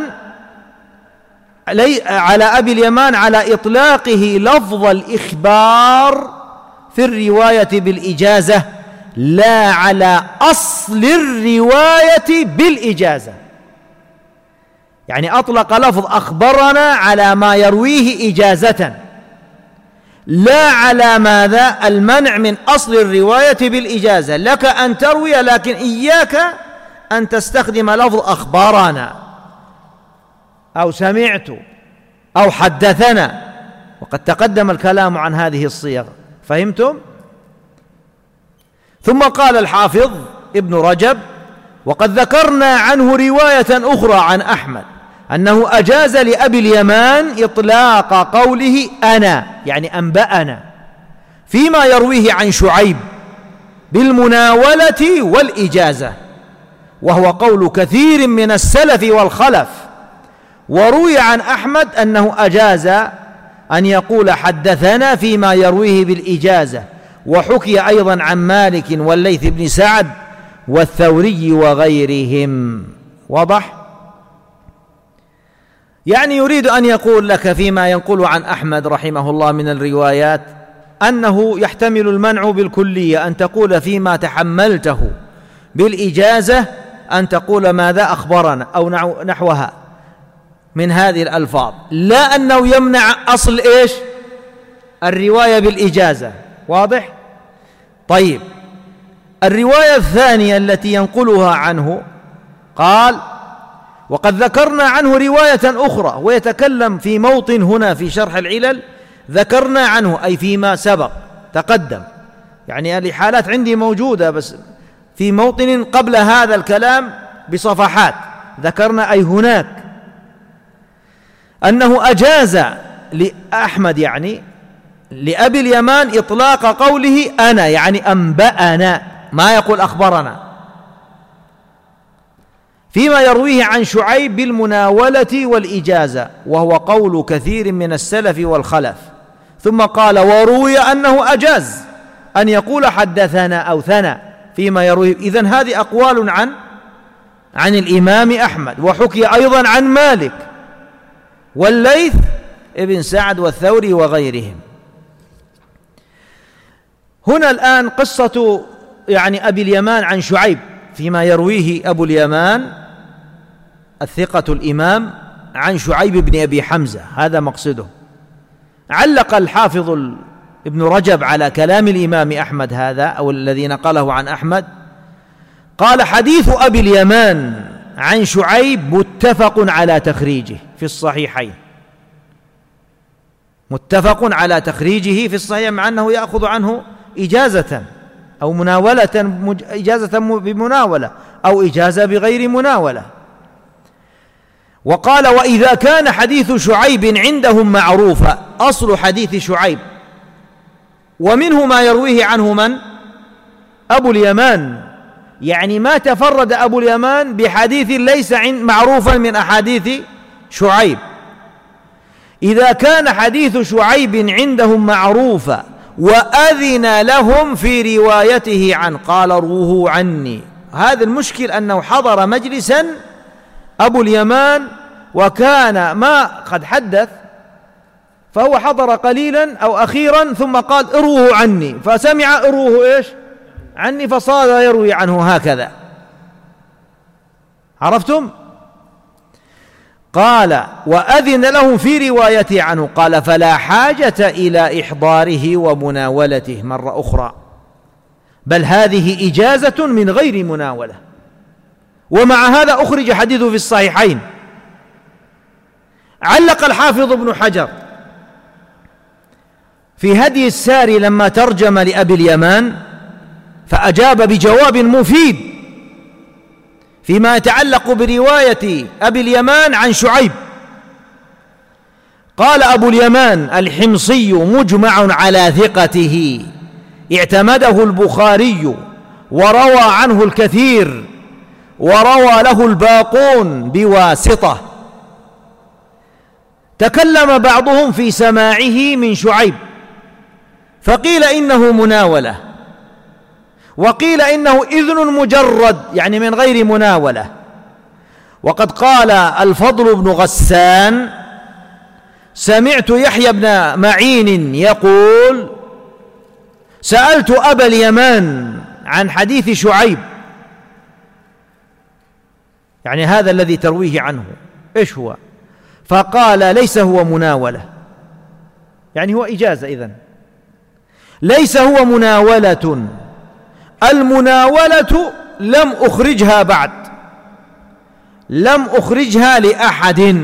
على أبي اليمان على إطلاقه لفظ الإخبار في الرواية بالإجازة، لا على أصل الرواية بالإجازة. يعني أطلق لفظ أخبرنا على ما يرويه إجازة، لا على ماذا؟ المنع من أصل الرواية بالإجازة. لك أن تروي، لكن إياك أن تستخدم لفظ أخبرنا أو سمعت أو حدثنا، وقد تقدم الكلام عن هذه الصيغ، فهمتم؟ ثم قال الحافظ ابن رجب: وقد ذكرنا عنه رواية أخرى عن أحمد أنه أجاز لأبي اليمان إطلاق قوله أنا، يعني أنبأنا، فيما يرويه عن شعيب بالمناولة والإجازة، وهو قول كثير من السلف والخلف. وروي عن أحمد أنه أجاز أن يقول حدثنا فيما يرويه بالإجازة، وحكي أيضا عن مالك والليث بن سعد والثوري وغيرهم. واضح؟ يعني يريد أن يقول لك فيما ينقل عن أحمد رحمه الله من الروايات أنه يحتمل المنع بالكلية، أن تقول فيما تحملته بالإجازة أن تقول ماذا أخبرنا أو نحوها من هذه الألفاظ، لا أنه يمنع أصل إيش الرواية بالإجازة. واضح؟ طيب، الرواية الثانية التي ينقلها عنه قال: وقد ذكرنا عنه رواية أخرى، ويتكلم في موطن هنا في شرح العلل ذكرنا عنه أي فيما سبق تقدم، يعني الإحالات عندي موجودة بس في موطن قبل هذا الكلام بصفحات، ذكرنا أي هناك أنه أجاز لأحمد يعني لأبي اليمان إطلاق قوله أنا، يعني أنبأنا، ما يقول أخبرنا، فيما يرويه عن شعيب بالمناولة والإجازة، وهو قول كثير من السلف والخلف. ثم قال: وروي أنه أجاز أن يقول حدثنا أو ثنى فيما يرويه. إذن هذه أقوال عن عن الإمام أحمد، وحكي أيضا عن مالك والليث ابن سعد والثوري وغيرهم. هنا الآن قصة يعني أبي اليمان عن شعيب فيما يرويه أبو اليمان الثقة الإمام عن شعيب بن أبي حمزة، هذا مقصده. علق الحافظ ابن رجب على كلام الإمام أحمد هذا أو الذي نقله عن أحمد، قال: حديث أبي اليمان عن شعيب متفق على تخريجه في الصحيحين، متفق على تخريجه في الصحيح، مع أنه يأخذ عنه إجازة أو مناولة، إجازة بمناولة أو إجازة بغير مناولة. وقال: وإذا كان حديث شعيب عندهم معروفا، أصل حديث شعيب ومنه ما يرويه عنه من؟ أبو اليمان، يعني ما تفرد أبو اليمان بحديث ليس معروفا من أحاديث شعيب. إذا كان حديث شعيب عندهم معروفا وأذن لهم في روايته عن، قال: روه عني. هذا المشكل أنه حضر مجلسا أبو اليمان وكان ما قد حدث، فهو حضر قليلا أو أخيرا ثم قال: اروه عني، فسمع اروه إيش عني، فصار يروي عنه هكذا. عرفتم؟ قال: وأذن لهم في روايته عنه، قال: فلا حاجة إلى إحضاره ومناولته مرة أخرى، بل هذه إجازة من غير مناولة. ومع هذا أخرج حديثه في الصحيحين. علق الحافظ ابن حجر في هدي الساري لما ترجم لأبي اليمان فأجاب بجواب مفيد فيما يتعلق برواية أبي اليمان عن شعيب. قال أبو اليمان الحمصي مجمع على ثقته، اعتمده البخاري وروى عنه الكثير، وروى له الباقون بواسطة. تكلم بعضهم في سماعه من شعيب فقيل إنه مناولة، وقيل إنه إذن مجرد يعني من غير مناولة. وقد قال الفضل بن غسان: سمعت يحيى بن معين يقول: سألت أبا اليمان عن حديث شعيب، يعني هذا الذي ترويه عنه إيش هو؟ فقال: ليس هو مناولة، يعني هو إجازة. إذن ليس هو مناولة، المناولة لم أخرجها بعد، لم أخرجها لأحد،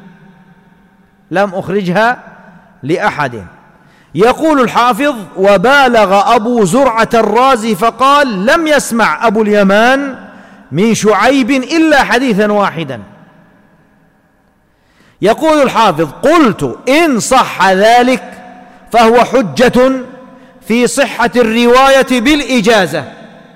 لم أخرجها لأحد. يقول الحافظ: وبالغ أبو زرعة الرازي فقال: لم يسمع أبو اليمان من شعيب إلا حديثا واحدا. يقول الحافظ: قلت إن صح ذلك فهو حجة في صحة الرواية بالإجازة،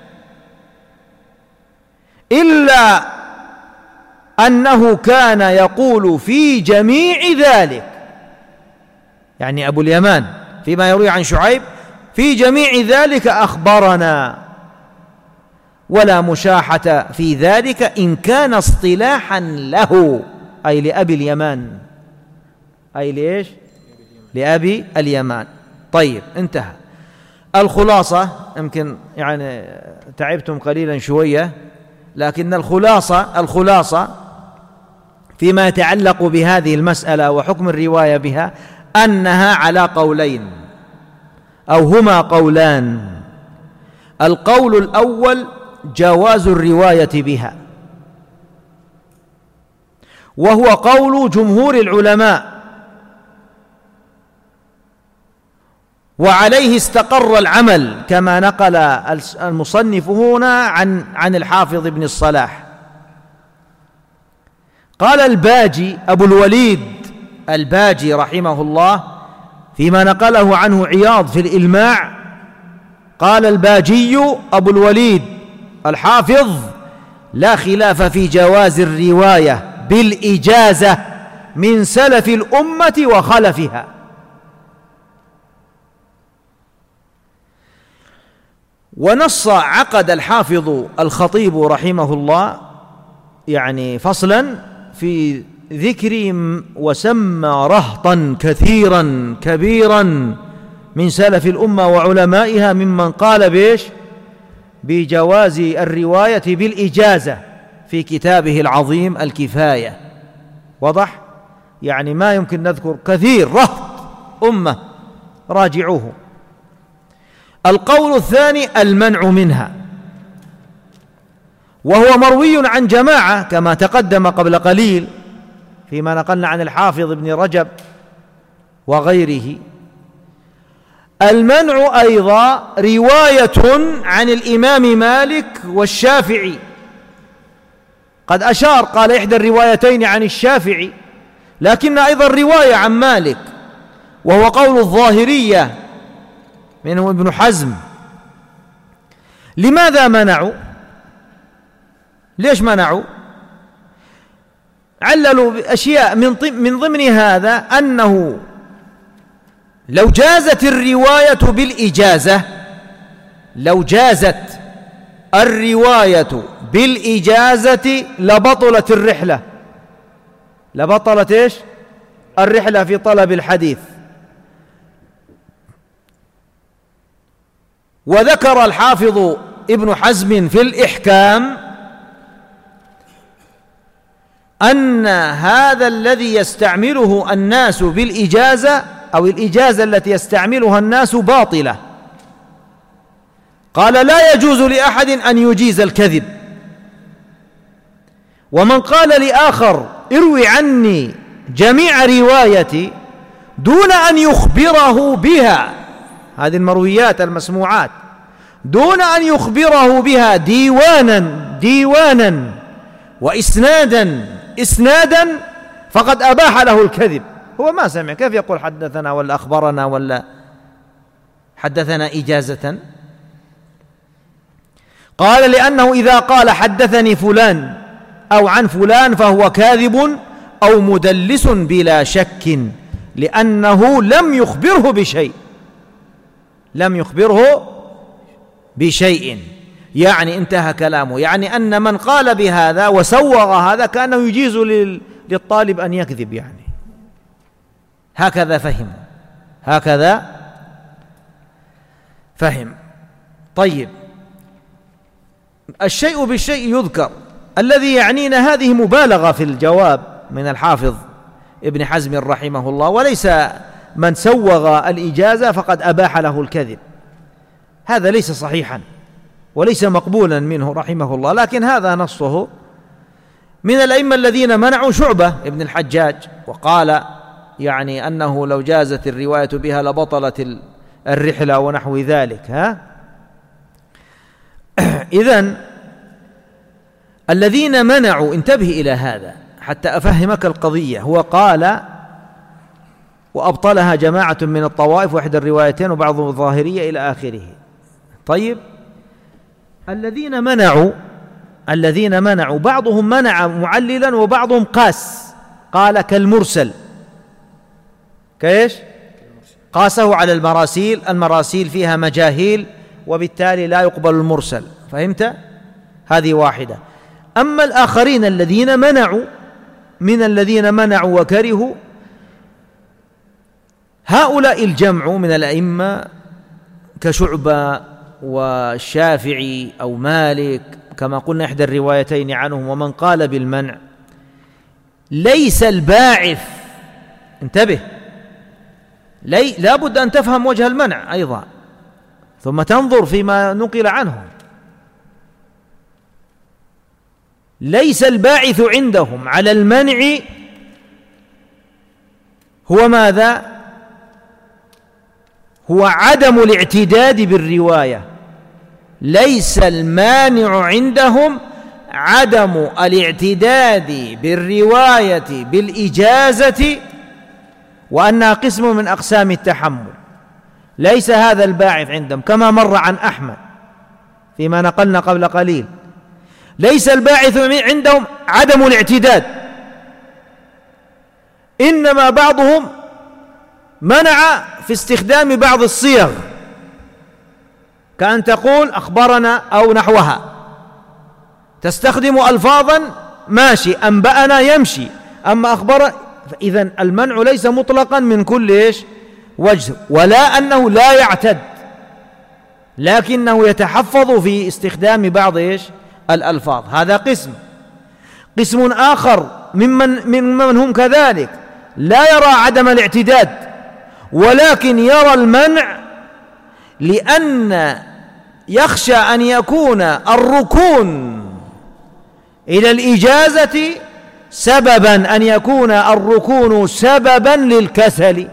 إلا أنه كان يقول في جميع ذلك، يعني أبو اليمان فيما يروي عن شعيب في جميع ذلك أخبرنا، ولا مشاحة في ذلك إن كان اصطلاحا له، أي لأبي اليمان، أي ليش؟ لأبي اليمان. طيب انتهى. الخلاصة، يمكن يعني تعبتم قليلا شوية، لكن الخلاصة الخلاصة فيما يتعلق بهذه المسألة وحكم الرواية بها أنها على قولين أو هما قولان. القول الأول جواز الرواية بها، وهو قول جمهور العلماء، وعليه استقر العمل كما نقل المصنف هنا عن عن الحافظ ابن الصلاح. قال الباجي أبو الوليد الباجي رحمه الله فيما نقله عنه عياض في الإلماع، قال الباجي أبو الوليد الحافظ: لا خلاف في جواز الرواية بالإجازة من سلف الأمة وخلفها. ونص عقد الحافظ الخطيب رحمه الله يعني فصلا في ذكر وسمى رهطا كثيرا كبيرا من سلف الأمة وعلمائها ممن قال بيش بجواز الرواية بالإجازة في كتابه العظيم الكفاية. وضح؟ يعني ما يمكن نذكر كثير، رهط أمة، راجعوه. القول الثاني المنع منها، وهو مروي عن جماعة كما تقدم قبل قليل فيما نقلنا عن الحافظ ابن رجب وغيره. المنع أيضا رواية عن الإمام مالك والشافعي، قد أشار قال إحدى الروايتين عن الشافعي، لكن أيضا رواية عن مالك، وهو قول الظاهرية منهم ابن حزم. لماذا منعوا؟ ليش منعوا؟ عللوا بأشياء من ضمن هذا أنه لو جازت الرواية بالإجازة لو جازت الرواية بالإجازة لبطلت الرحلة لبطلت إيش؟ الرحلة في طلب الحديث. وذكر الحافظ ابن حزم في الإحكام أن هذا الذي يستعمله الناس بالإجازة أو الإجازة التي يستعملها الناس باطلة. قال: لا يجوز لأحد أن يجيز الكذب. ومن قال لآخر: اروي عني جميع روايتي دون أن يخبره بها، هذه المرويات المسموعات، دون أن يخبره بها ديوانا ديوانا وإسنادا إسنادا، فقد أباح له الكذب. هو ما سمع، كيف يقول حدثنا ولا أخبرنا ولا حدثنا إجازة؟ قال: لأنه إذا قال حدثني فلان أو عن فلان فهو كاذب أو مدلس بلا شك، لأنه لم يخبره بشيء لم يخبره بشيء يعني انتهى كلامه. يعني أن من قال بهذا وسوغ هذا كأنه يجيز للطالب أن يكذب، يعني هكذا فهم هكذا فهم طيب، الشيء بالشيء يذكر. الذي يعنينا هذه مبالغة في الجواب من الحافظ ابن حزم رحمه الله، وليس من سوغ الإجازة فقد أباح له الكذب، هذا ليس صحيحا وليس مقبولا منه رحمه الله. لكن هذا نصه من الأئمة الذين منعوا شعبة ابن الحجاج، وقال يعني أنه لو جازت الرواية بها لبطلت الرحلة ونحو ذلك. ها إذن الذين منعوا، انتبه إلى هذا حتى أفهمك القضية. هو قال: وأبطلها جماعة من الطوائف وإحدى الروايتين وبعضهم الظاهرية إلى آخره. طيب، الذين منعوا الذين منعوا بعضهم منع معللا وبعضهم قاس، قال كالمرسل. كيش؟ قاسه على المراسيل، المراسيل فيها مجاهيل وبالتالي لا يقبل المرسل. فهمت؟ هذه واحدة. أما الآخرين الذين منعوا، من الذين منعوا وكرهوا، هؤلاء الجمع من الأئمة كشعبة والشافعي أو مالك كما قلنا إحدى الروايتين عنهم، ومن قال بالمنع، ليس الباعث، انتبه، لي لا بد أن تفهم وجه المنع أيضا ثم تنظر فيما نقل عنهم. ليس الباعث عندهم على المنع هو ماذا؟ هو عدم الاعتداد بالرواية. ليس المانع عندهم عدم الاعتداد بالرواية بالإجازة وأنها قسم من أقسام التحمل. ليس هذا الباعث عندهم، كما مر عن أحمد فيما نقلنا قبل قليل. ليس الباعث عندهم عدم الاعتداد، إنما بعضهم منع في استخدام بعض الصيغ، كأن تقول أخبرنا أو نحوها، تستخدم ألفاظا ماشي، أنبأنا يمشي، أما أخبر. إذن المنع ليس مطلقا من كل إيش وجه، ولا أنه لا يعتد، لكنه يتحفظ في استخدام بعض إيش الألفاظ. هذا قسم. قسم آخر ممن, ممن هم كذلك لا يرى عدم الاعتداد، ولكن يرى المنع لأن يخشى أن يكون الركون إلى الإجازة سببا، أن يكون الركون سببا للكسل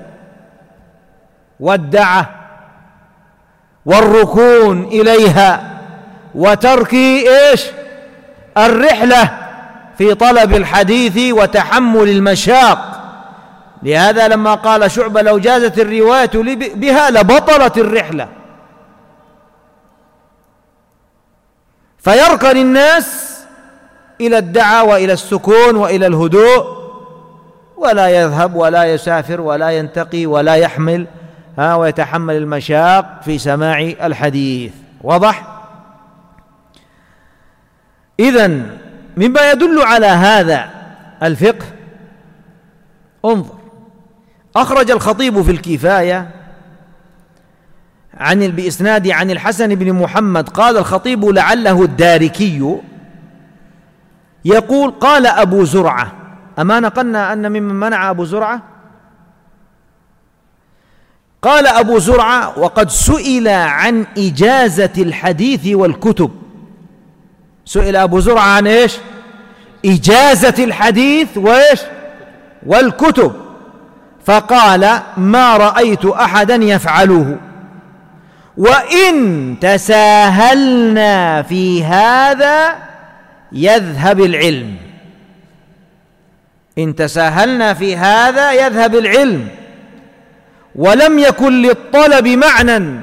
والدعة والركون إليها وترك إيش الرحلة في طلب الحديث وتحمل المشاق. لهذا لما قال شعبة لو جازت الرواية بها لبطلت الرحلة، فيركن الناس إلى الدعاء وإلى السكون وإلى الهدوء، ولا يذهب ولا يسافر ولا ينتقي ولا يحمل ها ويتحمل المشاق في سماع الحديث. واضح؟ إذن مما يدل على هذا الفقه، انظر، أخرج الخطيب في الكفاية عن بإسناد عن الحسن بن محمد قال الخطيب لعله الداركي يقول قال أبو زرعة. أما نقلنا أن ممن منع أبو زرعة؟ قال أبو زرعة وقد سئل عن إجازة الحديث والكتب. سئل أبو زرعة عن إيش؟ إجازة الحديث وإيش؟ والكتب، فقال ما رأيت أحدا يفعله، وإن تساهلنا في هذا يذهب العلم. إن تساهلنا في هذا يذهب العلم، ولم يكن للطلب معنى،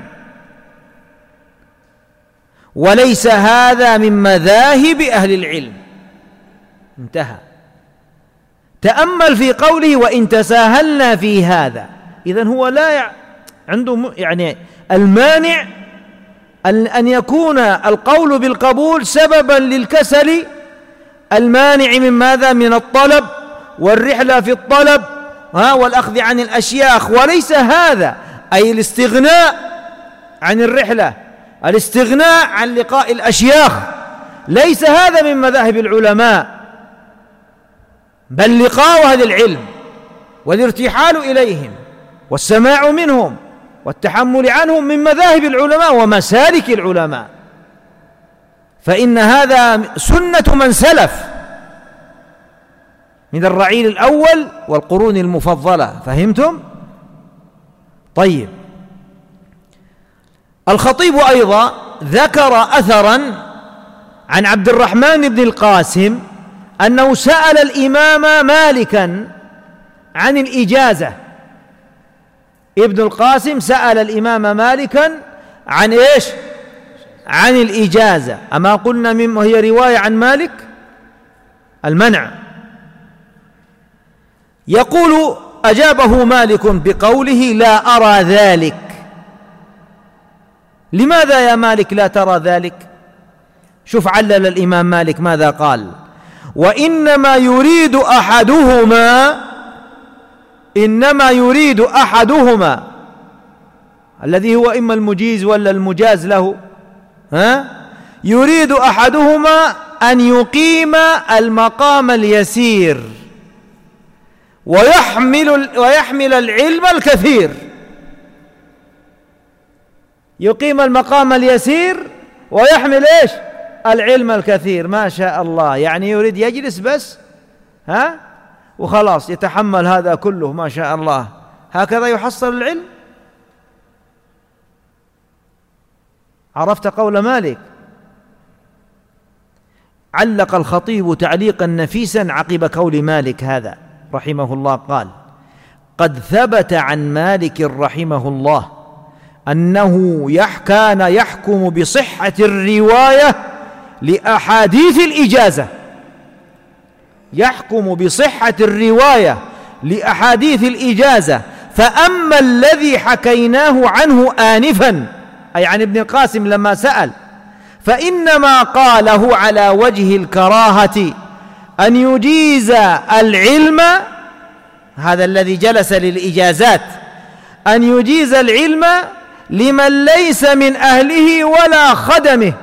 وليس هذا من مذاهب أهل العلم. انتهى. تأمل في قوله وإن تساهلنا في هذا، إذن هو لا يع... عنده يعني المانع أن يكون القول بالقبول سببا للكسل، المانع من ماذا؟ من الطلب والرحلة في الطلب ها والأخذ عن الأشياخ، وليس هذا أي الاستغناء عن الرحلة، الاستغناء عن لقاء الأشياخ، ليس هذا من مذاهب العلماء، بل لقاء أهل العلم والارتحال إليهم والسماع منهم والتحمل عنهم من مذاهب العلماء ومسالك العلماء، فإن هذا سنة من سلف من الرعيل الأول والقرون المفضلة. فهمتم؟ طيب، الخطيب أيضا ذكر أثرا عن عبد الرحمن بن القاسم أنه سأل الإمام مالكا عن الإجازة. ابن القاسم سأل الإمام مالكا عن إيش؟ عن الإجازة. أما قلنا مما هي رواية عن مالك المنع. يقول أجابه مالك بقوله لا أرى ذلك. لماذا يا مالك لا ترى ذلك؟ شوف علل الإمام مالك ماذا قال: وإنما يريد أحدهما إنما يريد أحدهما الذي هو إما المجيز ولا المجاز له، ها؟ يريد أحدهما أن يقيم المقام اليسير ويحمل ويحمل العلم الكثير. يقيم المقام اليسير ويحمل إيش؟ العلم الكثير. ما شاء الله، يعني يريد يجلس بس ها وخلاص يتحمل هذا كله. ما شاء الله، هكذا يحصل العلم. عرفت قول مالك؟ علق الخطيب تعليقا نفيسا عقب قول مالك هذا رحمه الله، قال: قد ثبت عن مالك رحمه الله أنه كان يحكم بصحة الرواية لأحاديث الإجازة، يحكم بصحة الرواية لأحاديث الإجازة. فأما الذي حكيناه عنه آنفا، أي عن ابن القاسم لما سأل، فإنما قاله على وجه الكراهة أن يجيز العلم، هذا الذي جلس للإجازات، أن يجيز العلم لمن ليس من أهله ولا خدمه.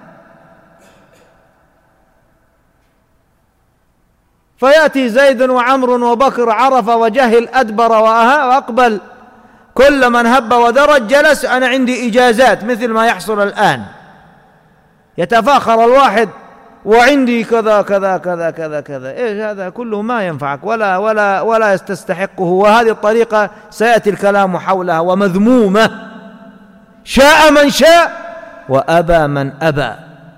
فيأتي زيد وعمر وبكر، عرف وجهل أدبر وأقبل، كل من هب ودرج جلس: أنا عندي إجازات، مثل ما يحصل الآن. يتفاخر الواحد: وعندي كذا كذا كذا كذا كذا. إيش هذا كله؟ ما ينفعك ولا ولا ولا تستحقه. وهذه الطريقة سيأتي الكلام حولها، ومذمومة. شاء من شاء وأبى من أبى.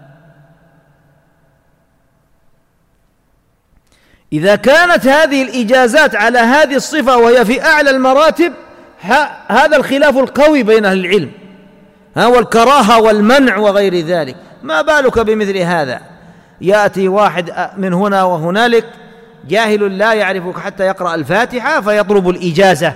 إذا كانت هذه الإجازات على هذه الصفة وهي في أعلى المراتب، هذا الخلاف القوي بين أهل العلم، ها، والكراهة والمنع وغير ذلك. ما بالك بمثل هذا؟ يأتي واحد من هنا وهنالك جاهل لا يعرف حتى يقرأ الفاتحة فيطلب الإجازة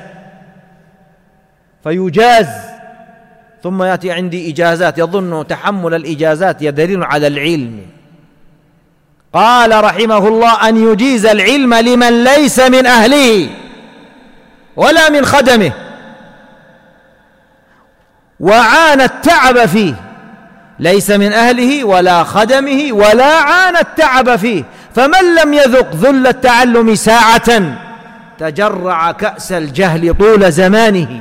فيجاز، ثم يأتي عندي إجازات، يظن تحمل الإجازات يدل على العلم. قال رحمه الله: أن يجيز العلم لمن ليس من أهله ولا من خدمه وعانى التعب فيه. ليس من أهله ولا خدمه ولا عانى التعب فيه. فمن لم يذق ذل التعلم ساعة تجرع كأس الجهل طول زمانه.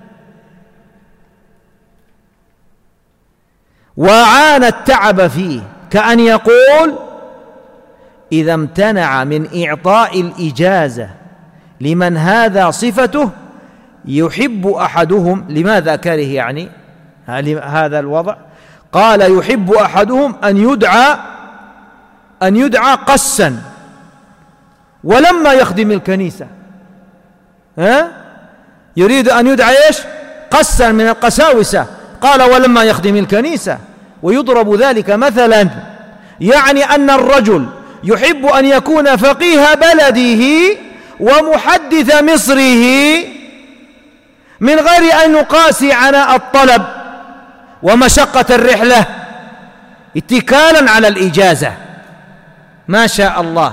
وعانى التعب فيه، كأن يقول: إذا امتنع من إعطاء الإجازة لمن هذا صفته يحب أحدهم، لماذا كره يعني هذا الوضع؟ قال: يحب أحدهم أن يدعى أن يدعى قسا ولما يخدم الكنيسة. ها؟ يريد أن يدعى إيش؟ قسا من القساوسة. قال: ولما يخدم الكنيسة. ويضرب ذلك مثلا، يعني أن الرجل يحب أن يكون فقيه بلده ومحدث مصره من غير أن يقاسي عناء الطلب ومشقة الرحلة، اتكالا على الإجازة. ما شاء الله،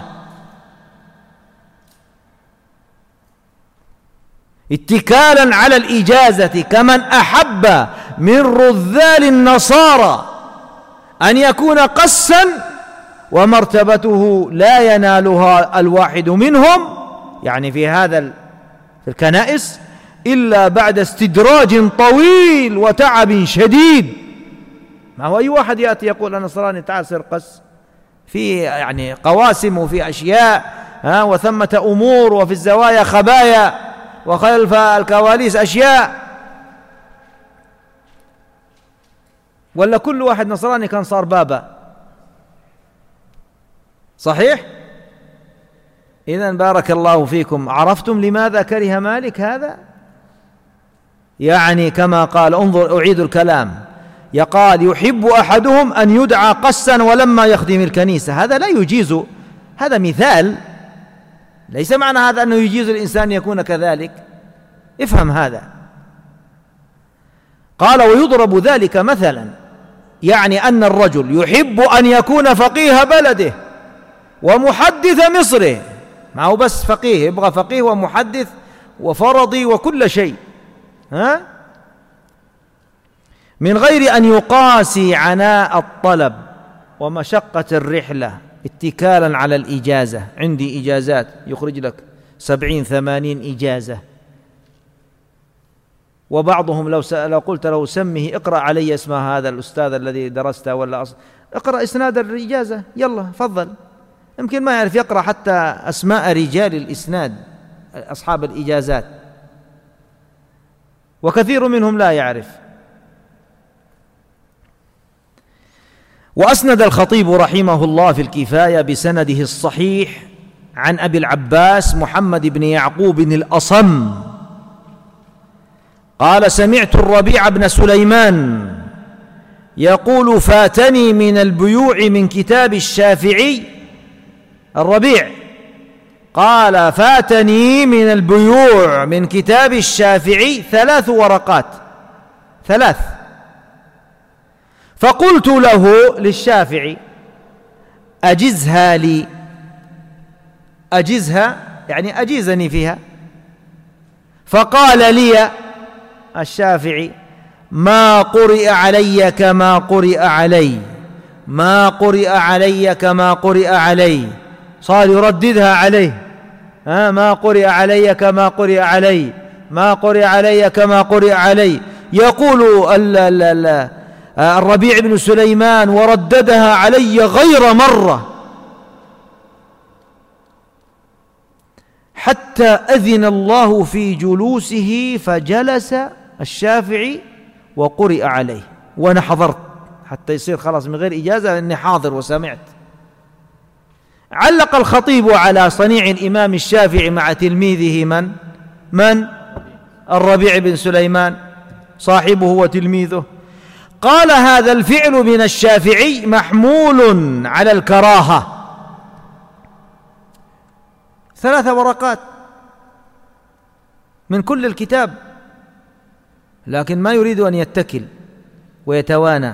اتكالا على الإجازة، كمن أحب من رذال النصارى أن يكون قسا ومرتبته لا ينالها الواحد منهم، يعني في هذا الكنائس، إلا بعد استدراج طويل وتعب شديد. ما هو أي واحد يأتي يقول أنا نصراني تعال صير قس، في يعني قواسم وفي أشياء، ها، وثمة أمور، وفي الزوايا خبايا، وخلف الكواليس أشياء. ولا كل واحد نصراني كان صار بابا؟ صحيح؟ إذن بارك الله فيكم، عرفتم لماذا كره مالك هذا؟ يعني كما قال، انظر أعيد الكلام، يقال: يحب أحدهم أن يدعى قسا ولما يخدم الكنيسة. هذا لا يجيز، هذا مثال، ليس معنى هذا أنه يجيز الإنسان يكون كذلك، افهم هذا. قال ويضرب ذلك مثلا، يعني أن الرجل يحب أن يكون فقيه بلده ومحدث مصره، ما هو بس فقيه، يبغى فقيه ومحدث وفرضي وكل شيء، ها؟ من غير أن يقاسي عناء الطلب ومشقة الرحلة اتكالا على الإجازة. عندي إجازات يخرج لك سبعين ثمانين إجازة، وبعضهم لو لو قلت له سمه اقرأ علي اسم هذا الأستاذ الذي درسته، ولا أص... اقرأ إسناد الإجازة، يلا فضل. يمكن ما يعرف يقرأ حتى أسماء رجال الإسناد أصحاب الإجازات، وكثير منهم لا يعرف. وأسند الخطيب رحمه الله في الكفاية بسنده الصحيح عن أبي العباس محمد بن يعقوب الأصم قال سمعت الربيع بن سليمان يقول فاتني من البيوع من كتاب الشافعي. الربيع قال فاتني من البيوع من كتاب الشافعي ثلاث ورقات، ثلاث. فقلت له للشافعي أجزها لي، أجزها يعني أجيزني فيها. فقال لي الشافعي ما قرئ علي كما قرئ علي، ما قرئ علي كما قرئ علي، صار يرددها عليه، ها ما قرئ علي كما قرئ علي، ما قرئ علي كما قرئ علي. يقول ال ال ال الربيع بن سليمان ورددها علي غير مرة حتى أذن الله في جلوسه فجلس الشافعي وقرئ عليه، وأنا حضرت حتى يصير خلاص من غير إجازة أني حاضر وسمعت. علق الخطيب على صنيع الإمام الشافعي مع تلميذه من؟ من؟ الربيع بن سليمان صاحبه وتلميذه. قال هذا الفعل من الشافعي محمول على الكراهة. ثلاث ورقات من كل الكتاب، لكن ما يريد أن يتكل ويتوانى.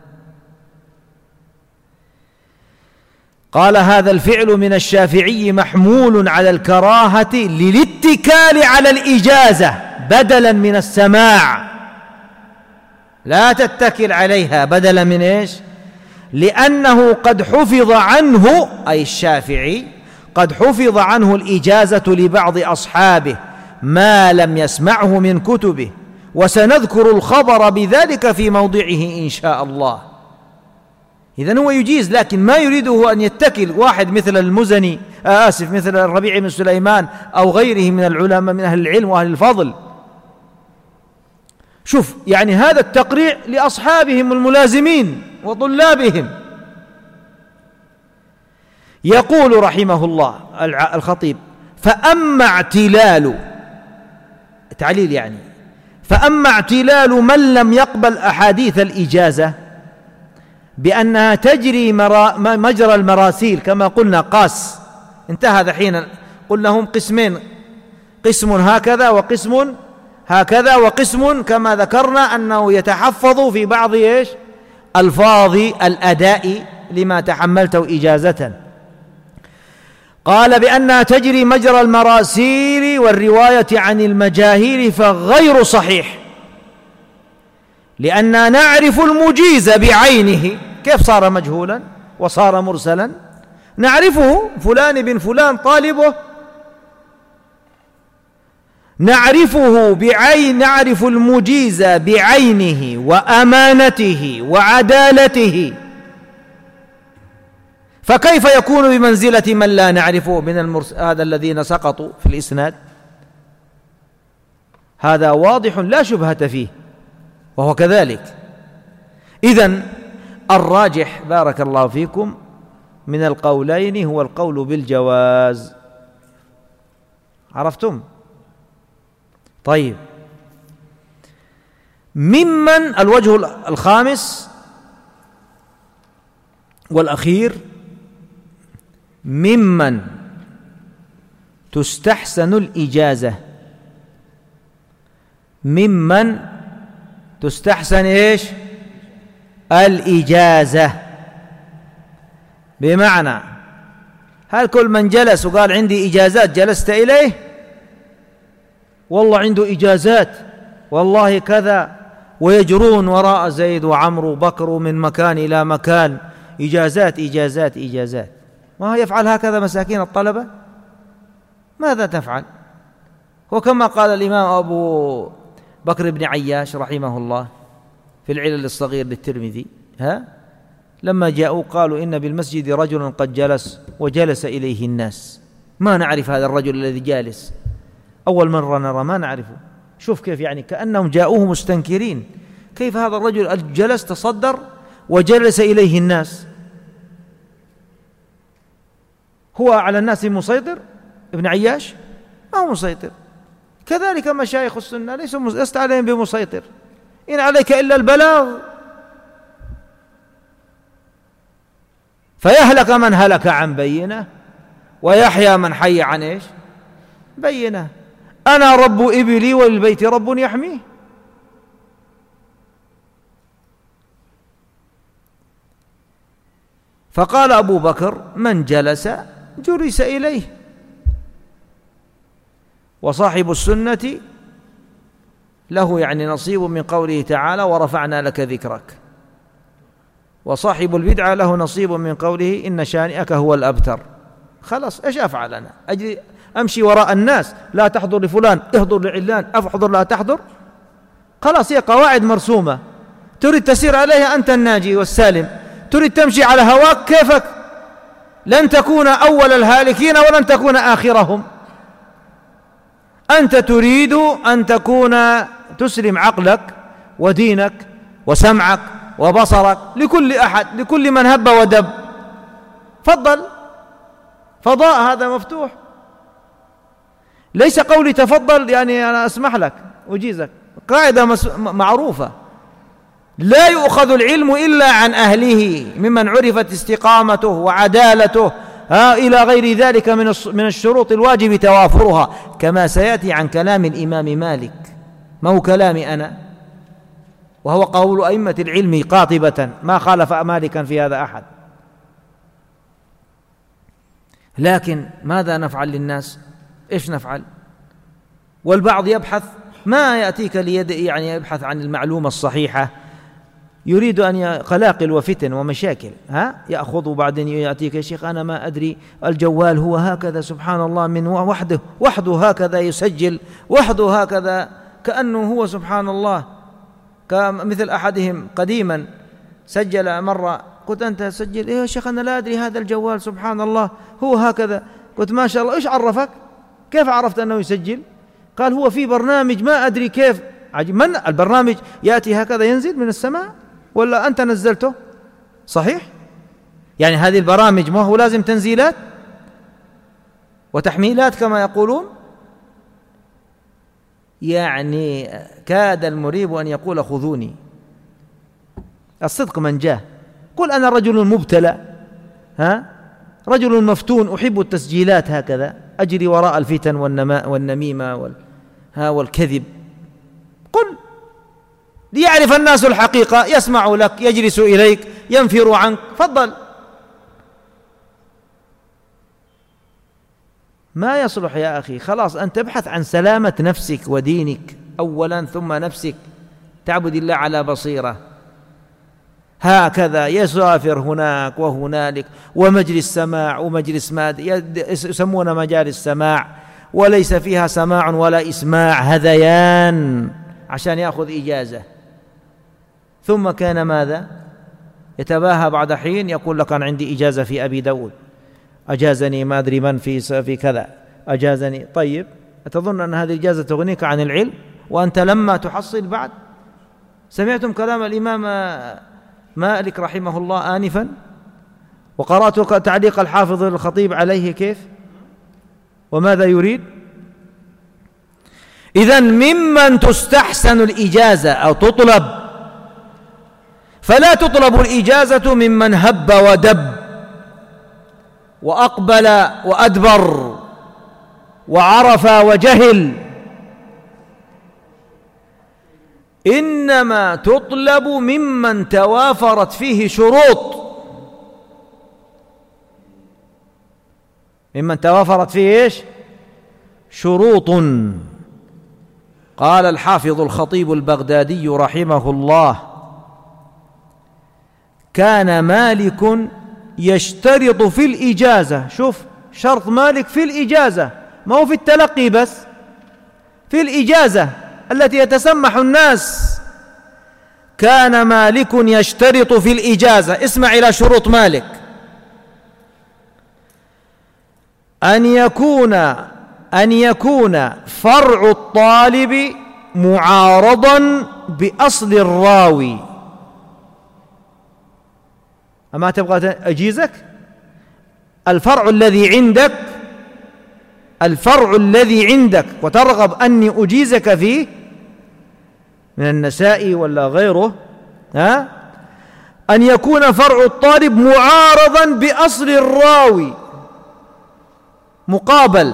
قال هذا الفعل من الشافعي محمول على الكراهة للاتكال على الإجازة بدلا من السماع، لا تتكل عليها بدلا من إيش؟ لأنه قد حفظ عنه، أي الشافعي قد حفظ عنه الإجازة لبعض أصحابه ما لم يسمعه من كتبه، وسنذكر الخبر بذلك في موضعه إن شاء الله. إذن هو يجيز، لكن ما يريده أن يتكل واحد مثل المزني آسف مثل الربيع بن سليمان أو غيره من العلماء من أهل العلم وأهل الفضل. شوف يعني هذا التقريع لأصحابهم الملازمين وطلابهم. يقول رحمه الله الخطيب فأما اعتلال، تعليل يعني، فأما اعتلال من لم يقبل أحاديث الإجازة بأنها تجري مجرى المراسيل كما قلنا قاس، انتهى دحين، قلنا هم قسمين، قسم هكذا وقسم هكذا، وقسم كما ذكرنا أنه يتحفظ في بعض إيش؟ ألفاظ الأداء لما تحملته إجازة. قال بأنها تجري مجرى المراسيل والرواية عن المجاهيل فغير صحيح، لأننا نعرف المجيز بعينه. كيف صار مجهولا وصار مرسلا؟ نعرفه، فلان بن فلان طالبه، نعرفه بعين، نعرف المجيز بعينه وأمانته وعدالته، فكيف يكون بمنزلة من لا نعرفه من المرس... هذا الذين سقطوا في الإسناد؟ هذا واضح لا شبهة فيه، وهو كذلك. إذن الراجح بارك الله فيكم من القولين هو القول بالجواز. عرفتم؟ طيب، ممن الوجه الخامس والأخير ممن تستحسن الإجازة ممن تستحسن إيش؟ الإجازة. بمعنى هل كل من جلس وقال عندي إجازات جلست إليه؟ والله عنده إجازات والله كذا، ويجرون وراء زيد وعمرو وبكر من مكان إلى مكان، إجازات إجازات إجازات. ما يفعل هكذا مساكين الطلبة؟ ماذا تفعل؟ وكما قال الإمام أبو بكر بن عياش رحمه الله في العلل الصغير للترمذي، ها لما جاءوا قالوا إن بالمسجد رجلا قد جلس وجلس إليه الناس، ما نعرف هذا الرجل الذي جالس، أول مرة نرى ما نعرفه. شوف كيف يعني كأنهم جاءوه مستنكرين، كيف هذا الرجل جلس تصدر وجلس إليه الناس؟ هو على الناس مسيطر ابن عياش؟ ما هو مسيطر. كذلك مشايخ السنة ليسوا لست عليهم بمسيطر، إن عليك إلا البلاغ، فيهلك من هلك عن بينه ويحيى من حي عن إيش؟ بينه. أنا رب إبلي وللبيت رب يحميه. فقال أبو بكر من جلس جلس إليه. وصاحب السنة له يعني نصيب من قوله تعالى ورفعنا لك ذكرك، وصاحب البدعة له نصيب من قوله إن شانئك هو الأبتر. خلاص إيش أفعل أنا؟ أجري أمشي وراء الناس، لا تحضر لفلان احضر لعلان، أحضر لا تحضر؟ خلاص هي قواعد مرسومة، تريد تسير عليها أنت الناجي والسالم، تريد تمشي على هواك كيفك، لن تكون أول الهالكين ولن تكون آخرهم. أنت تريد أن تكون تسلم عقلك ودينك وسمعك وبصرك لكل أحد، لكل من هب ودب، فضل، فضاء هذا مفتوح. ليس قولي تفضل يعني أنا أسمح لك أجيزك، قاعدة معروفة، لا يؤخذ العلم إلا عن أهله ممن عرفت استقامته وعدالته ها إلى غير ذلك من من الشروط الواجب توافرها، كما سيأتي عن كلام الإمام مالك، ما هو كلامي أنا، وهو قول أئمة العلم قاطبة، ما خالف مالكا في هذا أحد. لكن ماذا نفعل للناس؟ إيش نفعل؟ والبعض يبحث، ما يأتيك ليد يعني يبحث عن المعلومة الصحيحة، يريد أن قلاقل وفتن ومشاكل، ها يأخذ وبعدين يأتيك يا شيخ أنا ما أدري الجوال هو هكذا سبحان الله من وحده وحده هكذا يسجل وحده هكذا، كأنه هو سبحان الله، كمثل أحدهم قديما سجل مرة، قلت أنت سجل إيه يا شيخ أنا لا أدري هذا الجوال سبحان الله هو هكذا، قلت ما شاء الله إيش عرفك؟ كيف عرفت أنه يسجل؟ قال هو في برنامج ما أدري كيف. عجيب، من البرنامج يأتي هكذا ينزل من السماء ولا أنت نزلته؟ صحيح؟ يعني هذه البرامج ما هو لازم تنزيلات وتحميلات كما يقولون؟ يعني كاد المريب أن يقول خذوني. الصدق من جاه، قل أنا رجل مبتلى، ها رجل مفتون أحب التسجيلات هكذا، أجري وراء الفتن والنماء والنميمة وال... ها والكذب. قل ليعرف الناس الحقيقة، يسمع لك يجلس إليك ينفر عنك، فضل. ما يصلح يا أخي، خلاص أن تبحث عن سلامة نفسك ودينك أولا ثم نفسك، تعبد الله على بصيرة. هكذا يسافر هناك وهنالك ومجلس سماع ومجلس ماد يسمون مجالس سماع وليس فيها سماع ولا إسماع، هذيان عشان يأخذ إجازة. ثم كان ماذا يتباهى بعد حين، يقول لك أنا عندي إجازة في أبي داود، أجازني ما أدري من في في كذا أجازني. طيب أتظن أن هذه الإجازة تغنيك عن العلم وأنت لما تحصل بعد؟ سمعتم كلام الإمام مالك رحمه الله آنفا، وقرأت تعليق الحافظ الخطيب عليه كيف وماذا يريد. إذن ممن تستحسن الإجازة أو تطلب، فلا تطلب الإجازة ممن هب ودب وأقبل وأدبر وعرف وجهل، إنما تطلب ممن توافرت فيه شروط، ممن توافرت فيه إيش؟ شروط. قال الحافظ الخطيب البغدادي رحمه الله: كان مالك يشترط في الإجازة، شوف شرط مالك في الإجازة، ما هو في التلقي بس، في الإجازة التي يتسمح الناس. كان مالك يشترط في الإجازة، اسمع إلى شروط مالك: أن يكون أن يكون فرع الطالب معارضا بأصل الراوي. أما تبغى أجيزك؟ الفرع الذي عندك الفرع الذي عندك وترغب أني أجيزك فيه من النسائي ولا غيره، ها؟ أن يكون فرع الطالب معارضا بأصل الراوي، مقابل،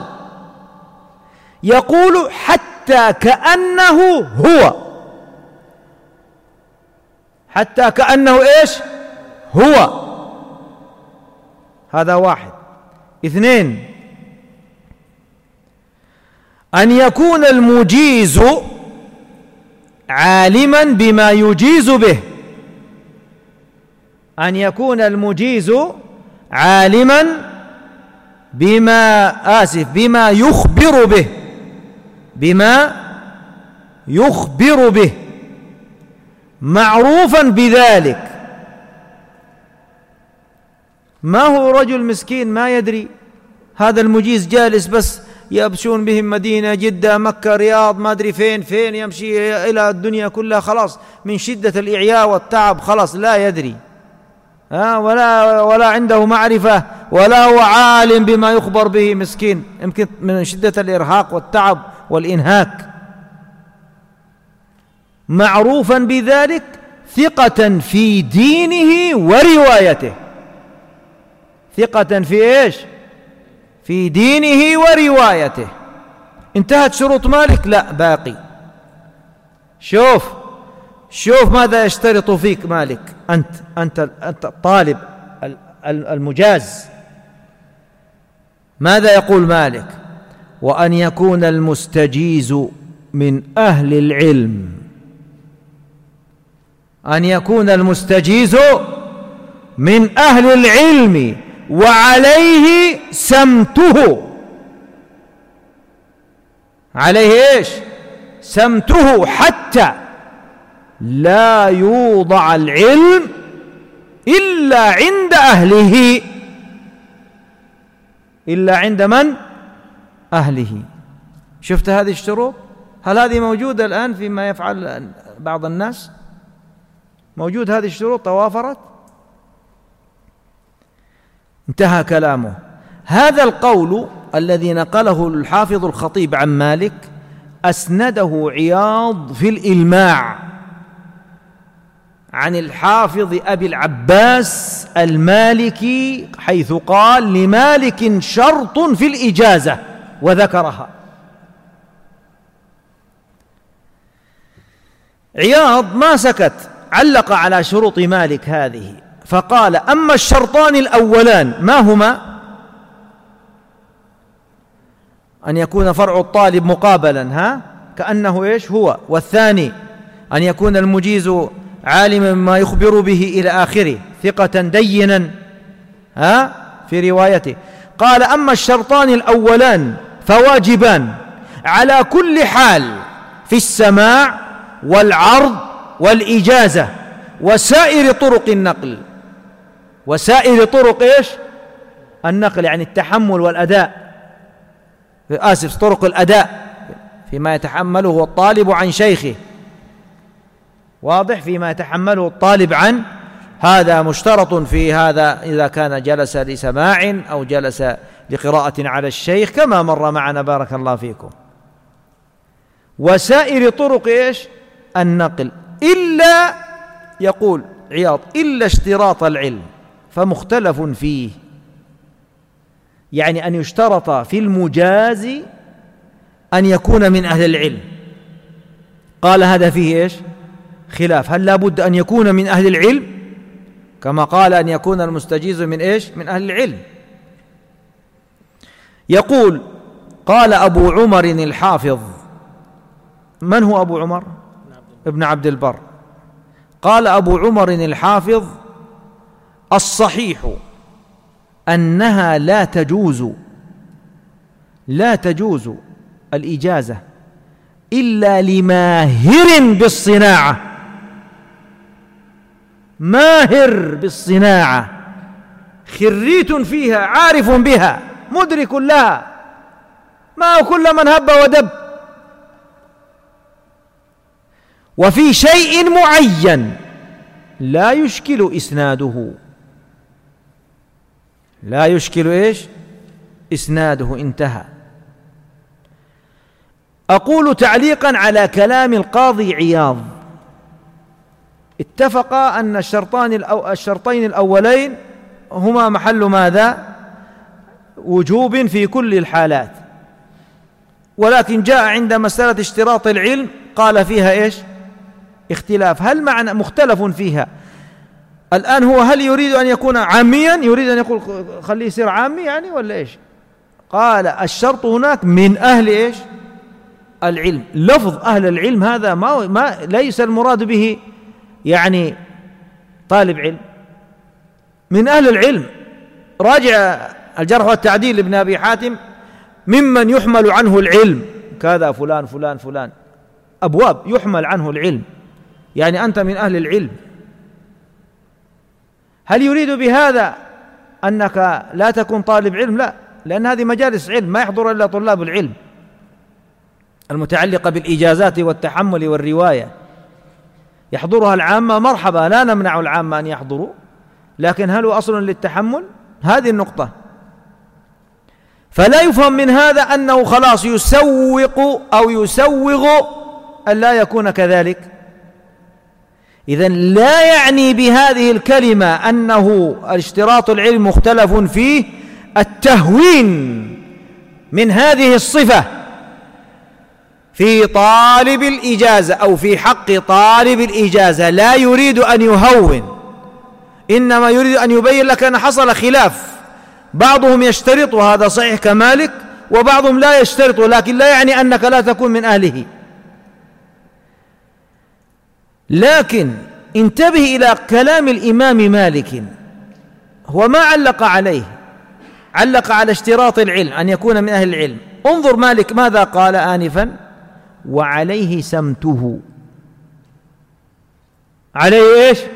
يقول حتى كأنه هو، حتى كأنه إيش؟ هو. هذا واحد. اثنين: أن يكون المجيز عالما بما يجيز به، أن يكون المجيز عالما بما آسف بما يخبر به، بما يخبر به، معروفا بذلك. ما هو رجل مسكين ما يدري، هذا المجيز جالس بس يبشون بهم مدينة، جدة، مكة، رياض، ما أدري فين فين، يمشي إلى الدنيا كلها، خلاص من شدة الإعياء والتعب خلاص لا يدري، ها، ولا ولا عنده معرفة، ولا هو عالم بما يخبر به، مسكين، يمكن من شدة الإرهاق والتعب والإنهاك. معروفا بذلك، ثقة في دينه وروايته، ثقة في إيش؟ في دينه وروايته. انتهت شروط مالك؟ لا، باقي. شوف شوف ماذا يشترط فيك مالك، أنت أنت أنت الطالب المجاز. ماذا يقول مالك؟ وأن يكون المستجيز من أهل العلم، أن يكون المستجيز من أهل العلم وعليه سمته، عليه إيش؟ سمته، حتى لا يوضع العلم إلا عند أهله. إلا عند من؟ أهله. شفت هذه الشروط؟ هل هذه موجودة الآن فيما يفعل بعض الناس؟ موجود هذه الشروط توافرت؟ انتهى كلامه. هذا القول الذي نقله الحافظ الخطيب عن مالك أسنده عياض في الإلماع عن الحافظ أبي العباس المالكي، حيث قال: لمالك شرط في الإجازة، وذكرها. عياض ما سكت، علق على شروط مالك هذه فقال: أما الشرطان الأولان ما هما؟ أن يكون فرع الطالب مقابلا، ها، كأنه إيش؟ هو. والثاني أن يكون المجيز عالما بما يخبر به إلى آخره، ثقة دينا، ها، في روايته. قال: أما الشرطان الأولان فواجبان على كل حال في السماع والعرض والإجازة وسائر طرق النقل. وسائر طرق إيش؟ النقل، يعني التحمل والأداء، آسف طرق الأداء فيما يتحمله الطالب عن شيخه، واضح، فيما يتحمله الطالب عن، هذا مشترط في هذا إذا كان جلس لسماع أو جلس لقراءة على الشيخ كما مر معنا بارك الله فيكم. وسائر طرق إيش؟ النقل، إلا، يقول عياض، إلا اشتراط العلم فمختلف فيه، يعني أن يشترط في المجاز أن يكون من أهل العلم. قال هذا فيه إيش؟ خلاف، هل لا بد أن يكون من أهل العلم كما قال أن يكون المستجيز من إيش؟ من أهل العلم. يقول قال أبو عمر الحافظ، من هو أبو عمر؟ ابن عبد البر. قال أبو عمر الحافظ: الصحيح أنها لا تجوز لا تجوز الإجازة إلا لماهر بالصناعة، ماهر بالصناعة، خريت فيها، عارف بها، مدرك لها، ما كل من هب ودب. وفي شيء معين لا يشكل إسناده، لا يشكل إيش؟ إسناده. انتهى. أقول تعليقا على كلام القاضي عياض: اتفق أن الشرطان الأو الشرطين الأولين هما محل ماذا؟ وجوب في كل الحالات، ولكن جاء عند مسألة اشتراط العلم قال فيها إيش؟ اختلاف. هل معنى مختلف فيها الآن هو هل يريد أن يكون عاميا، يريد أن يقول خليه يصير عامي يعني ولا إيش؟ قال الشرط هناك من أهل إيش؟ العلم. لفظ أهل العلم هذا ما, ما ليس المراد به يعني طالب علم، من أهل العلم. راجع الجرح والتعديل لابن أبي حاتم: ممن يحمل عنه العلم كذا فلان فلان فلان، أبواب يحمل عنه العلم، يعني أنت من أهل العلم. هل يريد بهذا أنك لا تكون طالب علم؟ لا، لأن هذه مجالس علم ما يحضر إلا طلاب العلم المتعلقة بالإجازات والتحمل والرواية، يحضرها العامة مرحبا، لا نمنع العامة أن يحضروا، لكن هل هو أصل للتحمل؟ هذه النقطة. فلا يفهم من هذا أنه خلاص يسوق أو يسوغ أن لا يكون كذلك. إذن لا يعني بهذه الكلمة أنه اشتراط العلم مختلف فيه التهوين من هذه الصفة في طالب الإجازة أو في حق طالب الإجازة. لا يريد أن يهون، إنما يريد أن يبين لك أن حصل خلاف، بعضهم يشترط وهذا صحيح كمالك، وبعضهم لا يشترط، لكن لا يعني أنك لا تكون من أهله. لكن انتبه إلى كلام الإمام مالك، هو ما علق عليه، علق على اشتراط العلم أن يكون من أهل العلم. انظر مالك ماذا قال آنفا: وعليه سمته. عليه إيش؟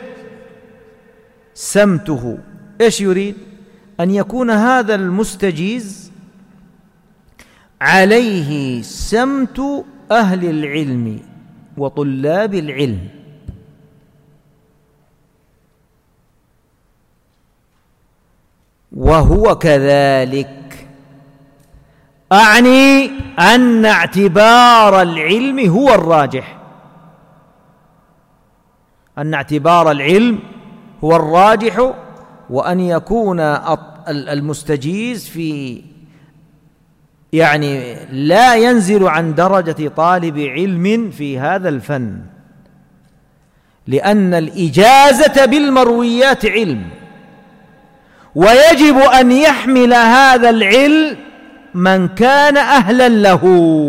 سمته. إيش يريد؟ أن يكون هذا المستجيز عليه سمت أهل العلم وطلاب العلم. وهو كذلك، أعني أن اعتبار العلم هو الراجح، أن اعتبار العلم هو الراجح، وأن يكون المستجيز في يعني لا ينزل عن درجة طالب علم في هذا الفن، لأن الإجازة بالمرويات علم، ويجب أن يحمل هذا العلم من كان أهلا له،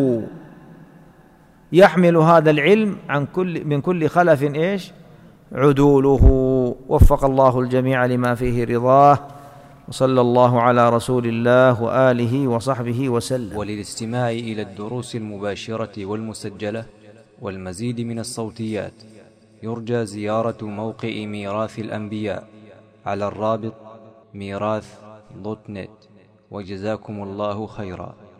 يحمل هذا العلم عن كل من كل خلف إيش؟ عدوله. وفق الله الجميع لما فيه رضاه، وصلى الله على رسول الله وآله وصحبه وسلم. وللاستماع إلى الدروس المباشرة والمسجلة والمزيد من الصوتيات يرجى زيارة موقع ميراث الأنبياء على الرابط ميراث دوت نت. وجزاكم الله خيرا.